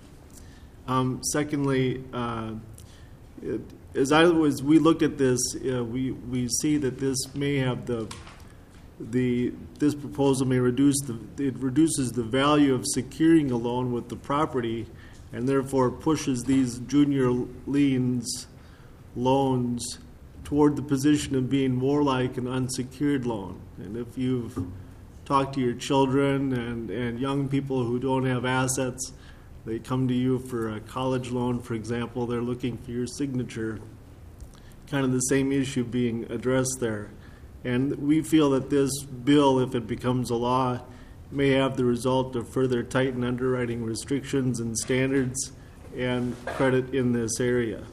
Um, secondly, uh, it, as I was, we look at this, uh, we, we see that this may have the The, this proposal may reduce the, it reduces the value of securing a loan with the property, and therefore pushes these junior liens loans toward the position of being more like an unsecured loan. And if you've talked to your children and, and young people who don't have assets, they come to you for a college loan, for example, they're looking for your signature. Kind of the same issue being addressed there. And we feel that this bill, if it becomes a law, may have the result of further tightened underwriting restrictions and standards and credit in this area.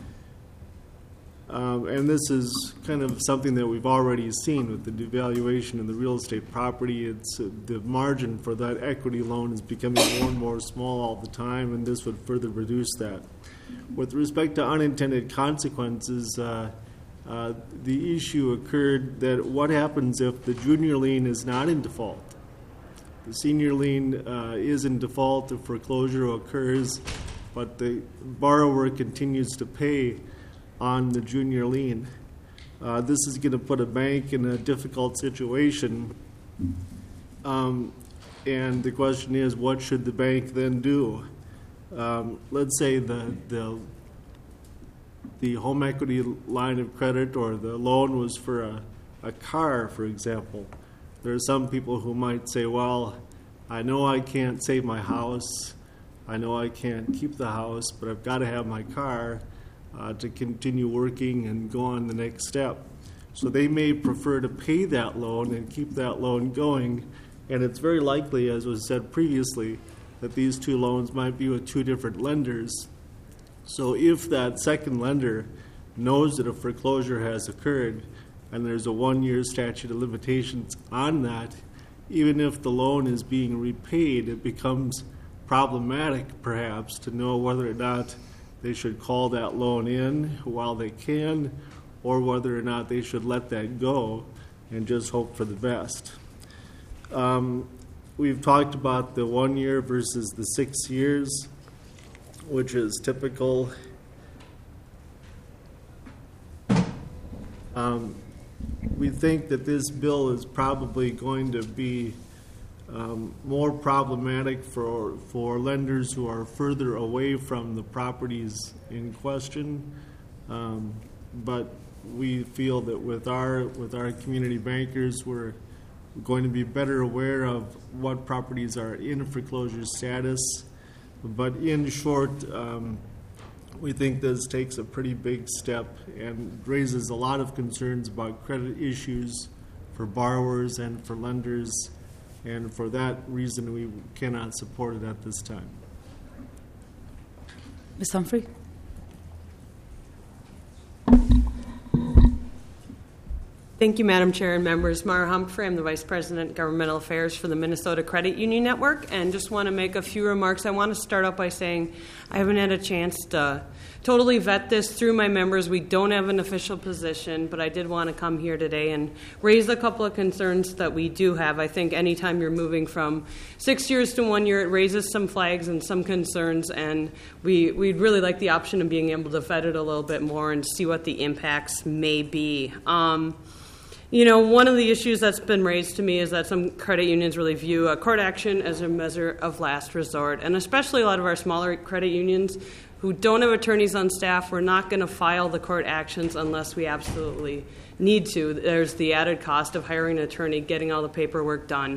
Um, and this is kind of something that we've already seen with the devaluation of the real estate property. It's uh, the margin for that equity loan is becoming more and more small all the time, and this would further reduce that. With respect to unintended consequences, uh, Uh, the issue occurred that what happens if the junior lien is not in default? The senior lien uh, is in default, the foreclosure occurs, but the borrower continues to pay on the junior lien. Uh, this is going to put a bank in a difficult situation. Um, and the question is, what should the bank then do? Um, let's say the, the the home equity line of credit or the loan was for a, a car, for example. There are some people who might say, well, I know I can't save my house, I know I can't keep the house, but I've got to have my car uh, to continue working and go on the next step. So they may prefer to pay that loan and keep that loan going, and it's very likely, as was said previously, that these two loans might be with two different lenders. So if that second lender knows that a foreclosure has occurred and there's a one-year statute of limitations on that, even if the loan is being repaid, it becomes problematic, perhaps, to know whether or not they should call that loan in while they can, or whether or not they should let that go and just hope for the best. Um, we've talked about the one year versus the six years, which is typical. Um, we think that this bill is probably going to be um, more problematic for for lenders who are further away from the properties in question. Um, but we feel that with our with our community bankers, we're going to be better aware of what properties are in foreclosure status. But in short, um, we think this takes a pretty big step and raises a lot of concerns about credit issues for borrowers and for lenders, and for that reason we cannot support it at this time. Miz Humphrey? Thank you, Madam Chair and members. Mara Humphrey, I'm the Vice President, Governmental Affairs for the Minnesota Credit Union Network, and just want to make a few remarks. I want to start out by saying I haven't had a chance to totally vet this through my members. We don't have an official position, but I did want to come here today and raise a couple of concerns that we do have. I think anytime you're moving from six years to one year, it raises some flags and some concerns, and we, we'd really like the option of being able to vet it a little bit more and see what the impacts may be. Um, You know, one of the issues that's been raised to me is that some credit unions really view a court action as a measure of last resort, and especially a lot of our smaller credit unions who don't have attorneys on staff, we're not going to file the court actions unless we absolutely need to. There's the added cost of hiring an attorney, getting all the paperwork done.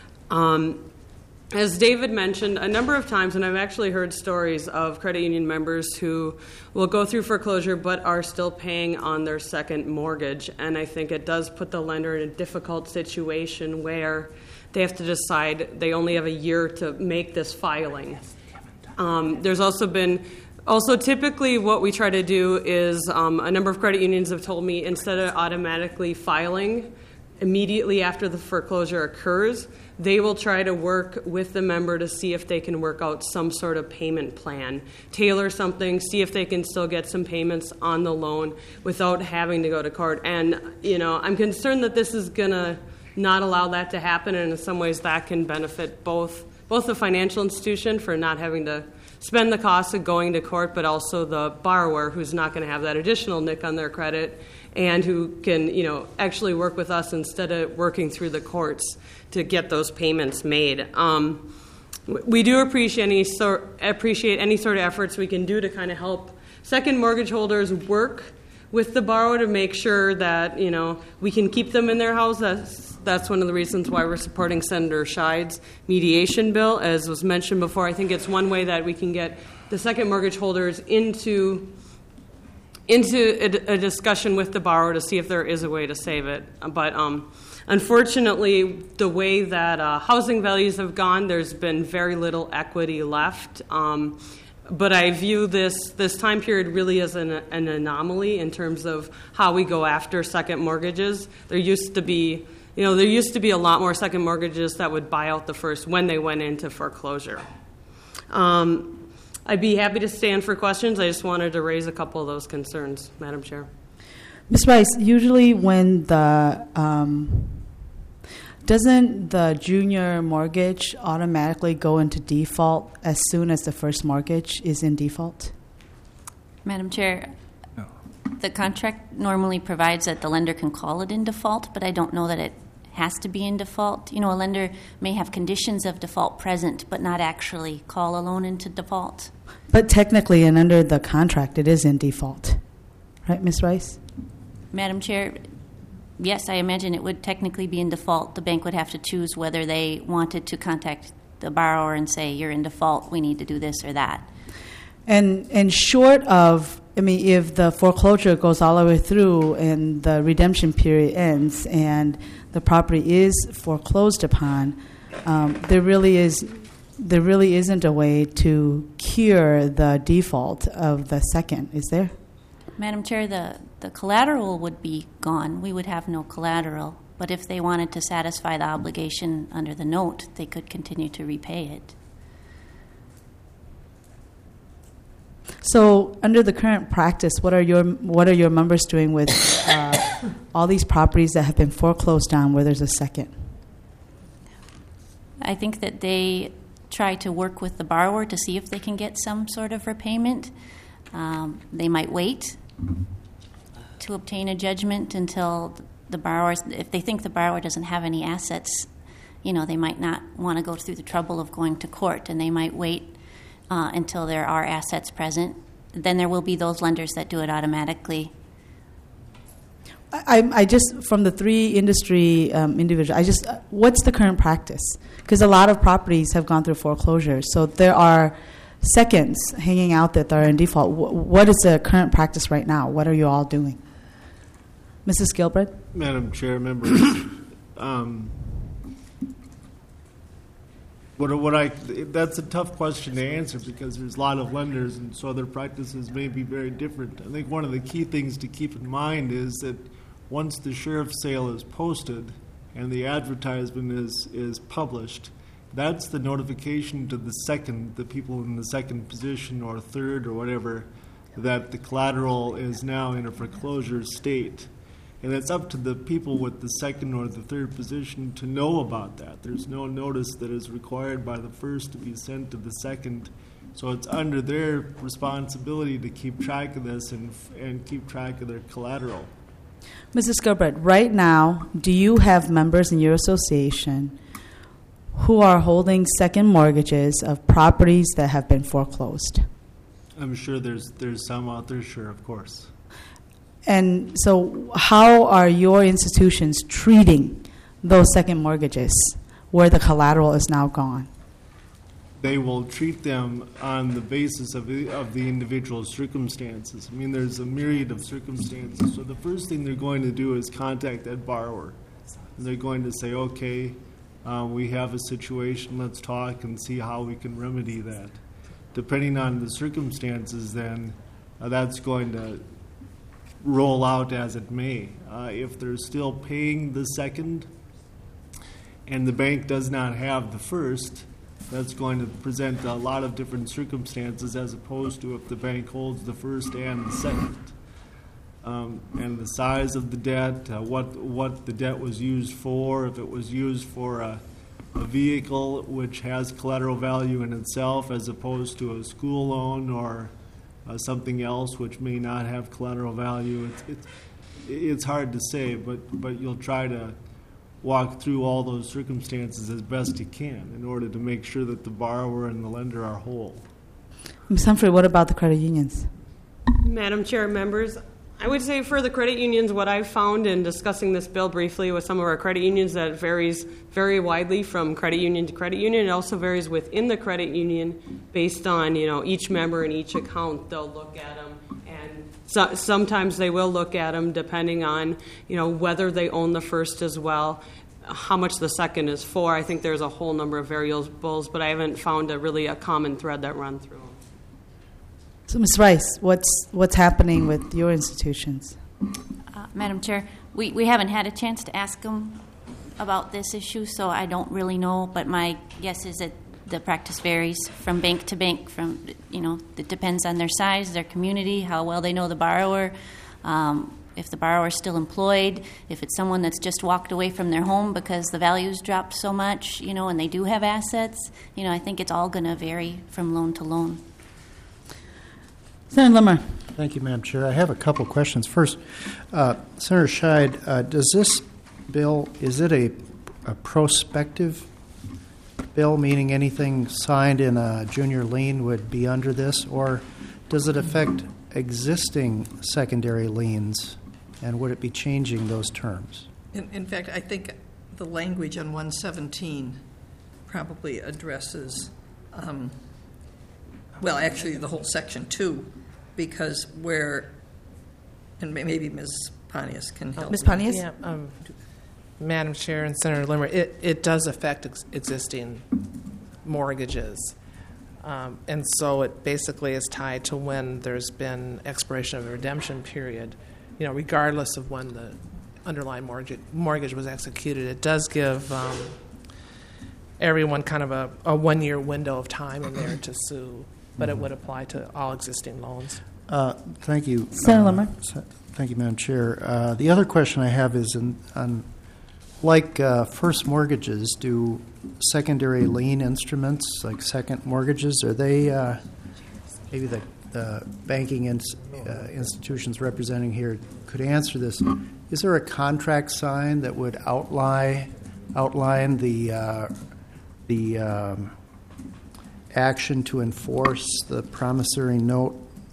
Um, As David mentioned, a number of times, and I've actually heard stories of credit union members who will go through foreclosure but are still paying on their second mortgage. And I think it does put the lender in a difficult situation where they have to decide they only have a year to make this filing. Um, there's also been, also typically what we try to do is, um, a number of credit unions have told me instead of automatically filing immediately after the foreclosure occurs, they will try to work with the member to see if they can work out some sort of payment plan, tailor something, see if they can still get some payments on the loan without having to go to court. And, you know, I'm concerned that this is going to not allow that to happen, and in some ways that can benefit both both the financial institution for not having to spend the cost of going to court, but also the borrower who's not going to have that additional nick on their credit and who can, you know, actually work with us instead of working through the courts to get those payments made. Um, we do appreciate any, sort, appreciate any sort of efforts we can do to kind of help second mortgage holders work with the borrower to make sure that, you know, we can keep them in their house. That's, that's one of the reasons why we're supporting Senator Scheid's mediation bill. As was mentioned before, I think it's one way that we can get the second mortgage holders into into a, a discussion with the borrower to see if there is a way to save it. But um, unfortunately, the way that uh, housing values have gone, there's been very little equity left. Um, but I view this this time period really as an, an anomaly in terms of how we go after second mortgages. There used to be, you know, there used to be a lot more second mortgages that would buy out the first when they went into foreclosure. Um, I'd be happy to stand for questions. I just wanted to raise a couple of those concerns, Madam Chair. Miz Rice, usually when the, um, doesn't the junior mortgage automatically go into default as soon as the first mortgage is in default? Madam Chair, the contract normally provides that the lender can call it in default, but I don't know that it has to be in default. You know, a lender may have conditions of default present, but not actually call a loan into default. But technically and under the contract, it is in default. Right, Miz Rice? Madam Chair, yes, I imagine it would technically be in default. The bank would have to choose whether they wanted to contact the borrower and say, you're in default, we need to do this or that. And and short of, I mean, if the foreclosure goes all the way through and the redemption period ends and the property is foreclosed upon, um, there really is there really isn't a way to cure the default of the second, is there? Madam Chair, the, the collateral would be gone. We would have no collateral. But if they wanted to satisfy the obligation under the note, they could continue to repay it. So, under the current practice, what are your what are your members doing with uh, all these properties that have been foreclosed on where there's a second? I think that they try to work with the borrower to see if they can get some sort of repayment. Um, they might wait to obtain a judgment until the borrower, if they think the borrower doesn't have any assets, you know, they might not want to go through the trouble of going to court, and they might wait uh, until there are assets present. Then there will be those lenders that do it automatically. I, I just, from the three industry um, individuals, I just, uh, what's the current practice? Because a lot of properties have gone through foreclosure, so there are seconds hanging out that are in default. W- what is the current practice right now? What are you all doing? Missus Gilbert? Madam Chair, members, um, what, what I, that's a tough question to answer because there's a lot of lenders, and so their practices may be very different. I think one of the key things to keep in mind is that once the sheriff's sale is posted and the advertisement is, is published, that's the notification to the second, the people in the second position or third or whatever, that the collateral is now in a foreclosure state. And it's up to the people with the second or the third position to know about that. There's no notice that is required by the first to be sent to the second. So it's under their responsibility to keep track of this and, and keep track of their collateral. Missus Gilbert, right now, do you have members in your association who are holding second mortgages of properties that have been foreclosed? I'm sure there's there's some out there, sure, of course. And so how are your institutions treating those second mortgages where the collateral is now gone? They will treat them on the basis of the, of the individual circumstances. I mean, there's a myriad of circumstances. So the first thing they're going to do is contact that borrower. And they're going to say, okay, uh, we have a situation, let's talk and see how we can remedy that. Depending on the circumstances, then, uh, that's going to roll out as it may. Uh, if they're still paying the second and the bank does not have the first, that's going to present a lot of different circumstances as opposed to if the bank holds the first and the second. Um, and the size of the debt, uh, what what the debt was used for, if it was used for a, a vehicle which has collateral value in itself as opposed to a school loan or uh, something else which may not have collateral value. It's, it's, it's hard to say, but, but you'll try to walk through all those circumstances as best you can in order to make sure that the borrower and the lender are whole. Miz Humphrey, what about the credit unions? Madam Chair, members, I would say for the credit unions, what I've found in discussing this bill briefly with some of our credit unions, that it varies very widely from credit union to credit union. It also varies within the credit union based on, you know, each member and each account. They'll look at them, and so, sometimes they will look at them depending on, you know, whether they own the first as well, how much the second is for. I think there's a whole number of variables, but I haven't found a really a common thread that run through them. So, Miz Rice, what's what's happening with your institutions? Uh, Madam Chair, we, we haven't had a chance to ask them about this issue, so I don't really know, but my guess is that the practice varies from bank to bank. From, you know, it depends on their size, their community, how well they know the borrower, um, if the borrower is still employed, if it's someone that's just walked away from their home because the value's dropped so much, you know, and they do have assets. You know, I think it's all going to vary from loan to loan. Senator Limmer. Thank you, Madam Chair. I have a couple of questions. First, uh, Senator Scheid, uh, does this bill, is it a, a prospective bill, meaning anything signed in a junior lien would be under this, or does it affect existing secondary liens, and would it be changing those terms? In, in fact, I think the language on one seventeen probably addresses, um, well, actually the whole section two, because where, and maybe Miz Pontius can help. Miz Pontius? Yeah, um, Madam Chair and Senator Limmer, it, it does affect ex- existing mortgages. Um, and so it basically is tied to when there's been expiration of a redemption period, you know, regardless of when the underlying mortgage, mortgage was executed. It does give um, everyone kind of a, a one-year window of time in there to sue but it would apply to all existing loans. Uh, Thank you. Senator uh, Limmer. se- Thank you, Madam Chair. Uh, The other question I have is, in- on, like uh, first mortgages, do secondary lien instruments, like second mortgages, are they, uh, maybe the the banking ins- uh, institutions representing here could answer this, is there a contract signed that would outline, outline the, uh, the um, action to enforce the promissory note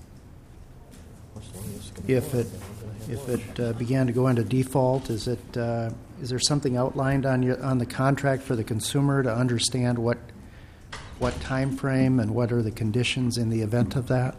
if it if it uh, began to go into default? Is it uh, is there something outlined on your on the contract for the consumer to understand what what time frame and what are the conditions in the event of that?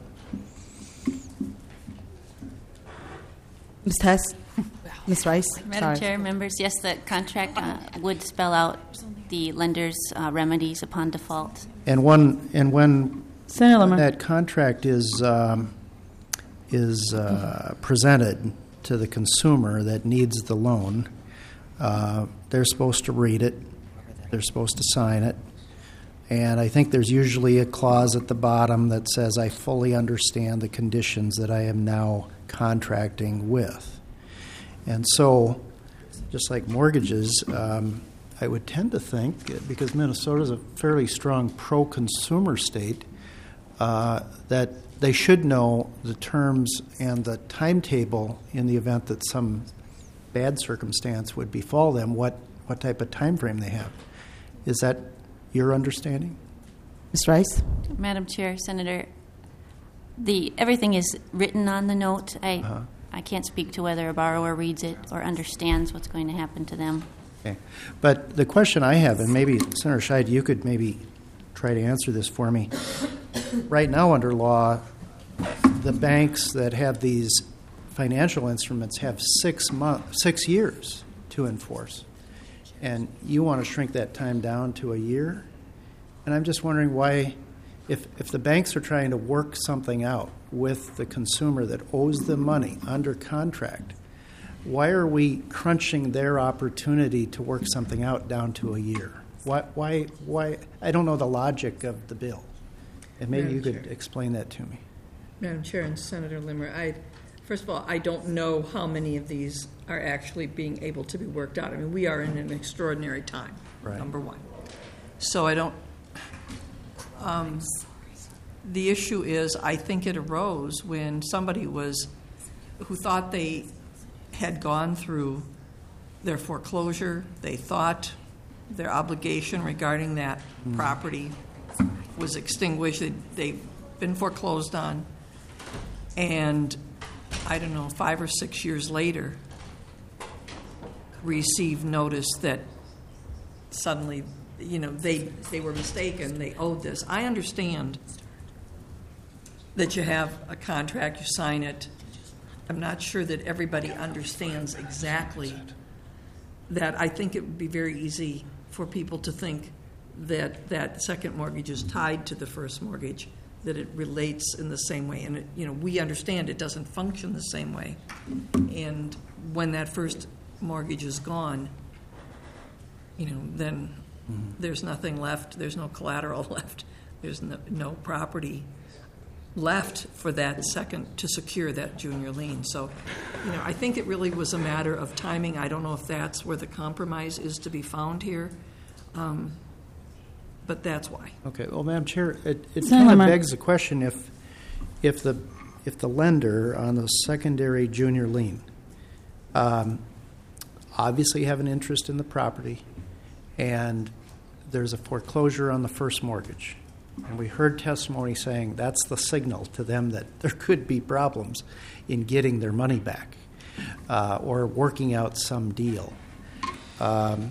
Miz Tess? Miz Rice? Madam Sorry. Chair, members, yes, the contract uh, would spell out the lender's uh, remedies upon default. And one and when Senator Limmer. that contract is um, is uh, presented to the consumer that needs the loan, uh, they're supposed to read it. They're supposed to sign it. And I think there's usually a clause at the bottom that says, I fully understand the conditions that I am now contracting with. And so, just like mortgages, um, I would tend to think, because Minnesota is a fairly strong pro-consumer state, uh, that they should know the terms and the timetable in the event that some bad circumstance would befall them, what, what type of time frame they have. Is that your understanding? Miz Rice? Madam Chair, Senator, the everything is written on the note. I Uh-huh. I can't speak to whether a borrower reads it or understands what's going to happen to them. Okay. But the question I have, and maybe Senator Scheid, you could maybe try to answer this for me. Right now, under law, the banks that have these financial instruments have six months, six years to enforce, and you want to shrink that time down to a year. And I'm just wondering why, if if the banks are trying to work something out with the consumer that owes them money under contract, why are we crunching their opportunity to work something out down to a year? Why? Why? Why? I don't know the logic of the bill, and maybe Madam you could Chair. explain that to me. Madam Chair and Senator Limmer, I, first of all, I don't know how many of these are actually being able to be worked out. I mean, we are in an extraordinary time, Right. number one. So I don't, um, the issue is, I think it arose when somebody was, who thought they had gone through their foreclosure, they thought their obligation regarding that property was extinguished, They'd- they've been foreclosed on, and I don't know, five or six years later, received notice that suddenly, you know, they, they were mistaken, they owed this. I understand that you have a contract, you sign it. I'm not sure that everybody understands exactly that. I think it would be very easy for people to think that that second mortgage is tied to the first mortgage, that it relates in the same way. And, it, you know, we understand it doesn't function the same way. And when that first mortgage is gone, you know, then mm-hmm. there's nothing left. There's no collateral left. There's no, no property left for that second to secure that junior lien. So, you know, I think it really was a matter of timing. I don't know if that's where the compromise is to be found here, um, but that's why. Okay. Well, Madam Chair, it, it Senator kind of Limmer. begs the question: if if the if the lender on the secondary junior lien um, obviously have an interest in the property, and there's a foreclosure on the first mortgage, and we heard testimony saying that's the signal to them that there could be problems in getting their money back uh, or working out some deal. Um,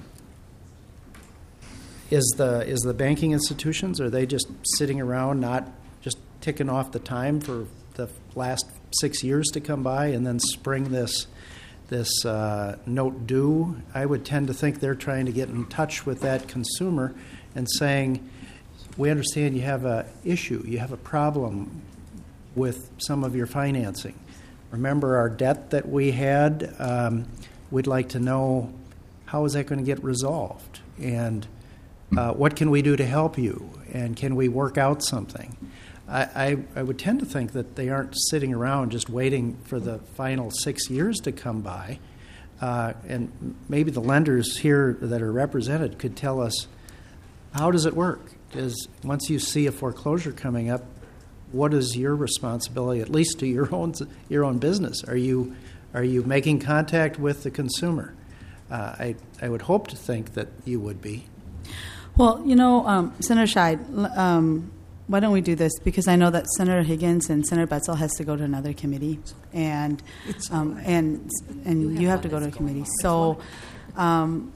is the is the banking institutions, are they just sitting around not just ticking off the time for the last six years to come by and then spring this this uh, note due? I would tend to think they're trying to get in touch with that consumer and saying, we understand you have a issue, you have a problem with some of your financing. Remember our debt that we had? Um, we'd like to know, how is that going to get resolved? And uh, what can we do to help you? And can we work out something? I, I, I would tend to think that they aren't sitting around just waiting for the final six years to come by. Uh, and maybe the lenders here that are represented could tell us, how does it work? Because once you see a foreclosure coming up, what is your responsibility, at least to your own your own business? Are you are you making contact with the consumer? Uh, I I would hope to think that you would be. Well, you know, um, Senator Scheid, l- um, why don't we do this? Because I know that Senator Higgins and Senator Betzel has to go to another committee, and um, and and you have to go to a committee. So. Um,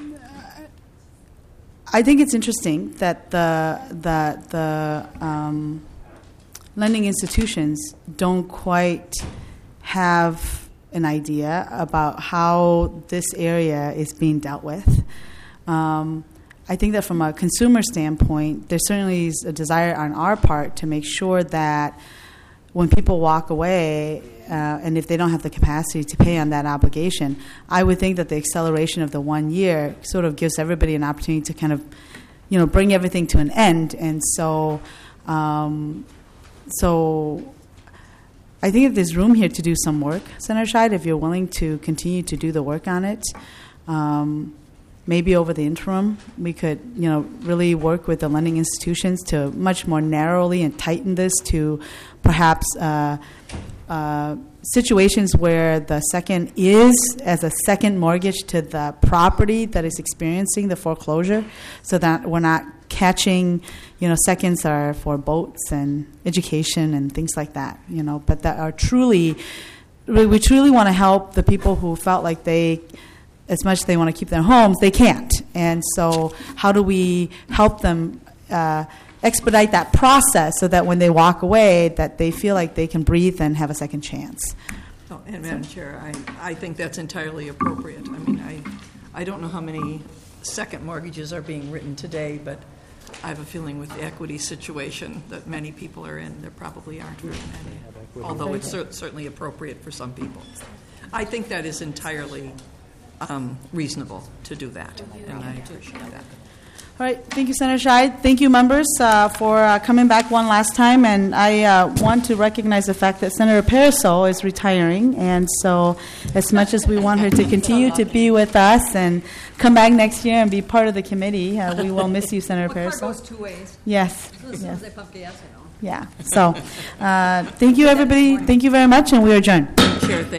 I think it's interesting that the that the um, lending institutions don't quite have an idea about how this area is being dealt with. Um, I think that from a consumer standpoint, there certainly is a desire on our part to make sure that when people walk away, uh, and if they don't have the capacity to pay on that obligation, I would think that the acceleration of the one year sort of gives everybody an opportunity to kind of, you know, bring everything to an end. And so, um, so I think if there's room here to do some work, Senator Scheid, if you're willing to continue to do the work on it, um, maybe over the interim, we could, you know, really work with the lending institutions to much more narrowly and tighten this to perhaps uh, uh, situations where the second is as a second mortgage to the property that is experiencing the foreclosure, so that we're not catching, you know, seconds are for boats and education and things like that, you know, but that are truly, we truly want to help the people who felt like they, as much as they want to keep their homes, they can't. And so how do we help them uh, expedite that process so that when they walk away, that they feel like they can breathe and have a second chance? Oh, and Madam Chair, I, I think that's entirely appropriate. I mean, I, I don't know how many second mortgages are being written today, but I have a feeling with the equity situation that many people are in, there probably aren't very many, although it's cer- certainly appropriate for some people. I think that is entirely um, reasonable to do that, and I appreciate that. All right. Thank you, Senator Scheid. Thank you, members, uh, for uh, coming back one last time. And I uh, want to recognize the fact that Senator Paraso is retiring. And so as much as we want her to continue to be with us and come back next year and be part of the committee, uh, we will miss you, Senator Well, Paraso. car goes two ways. Yes. As soon yes. as they pump gas, you know. Yeah. So uh, thank you, everybody. Thank you very much, and we adjourn. Chair,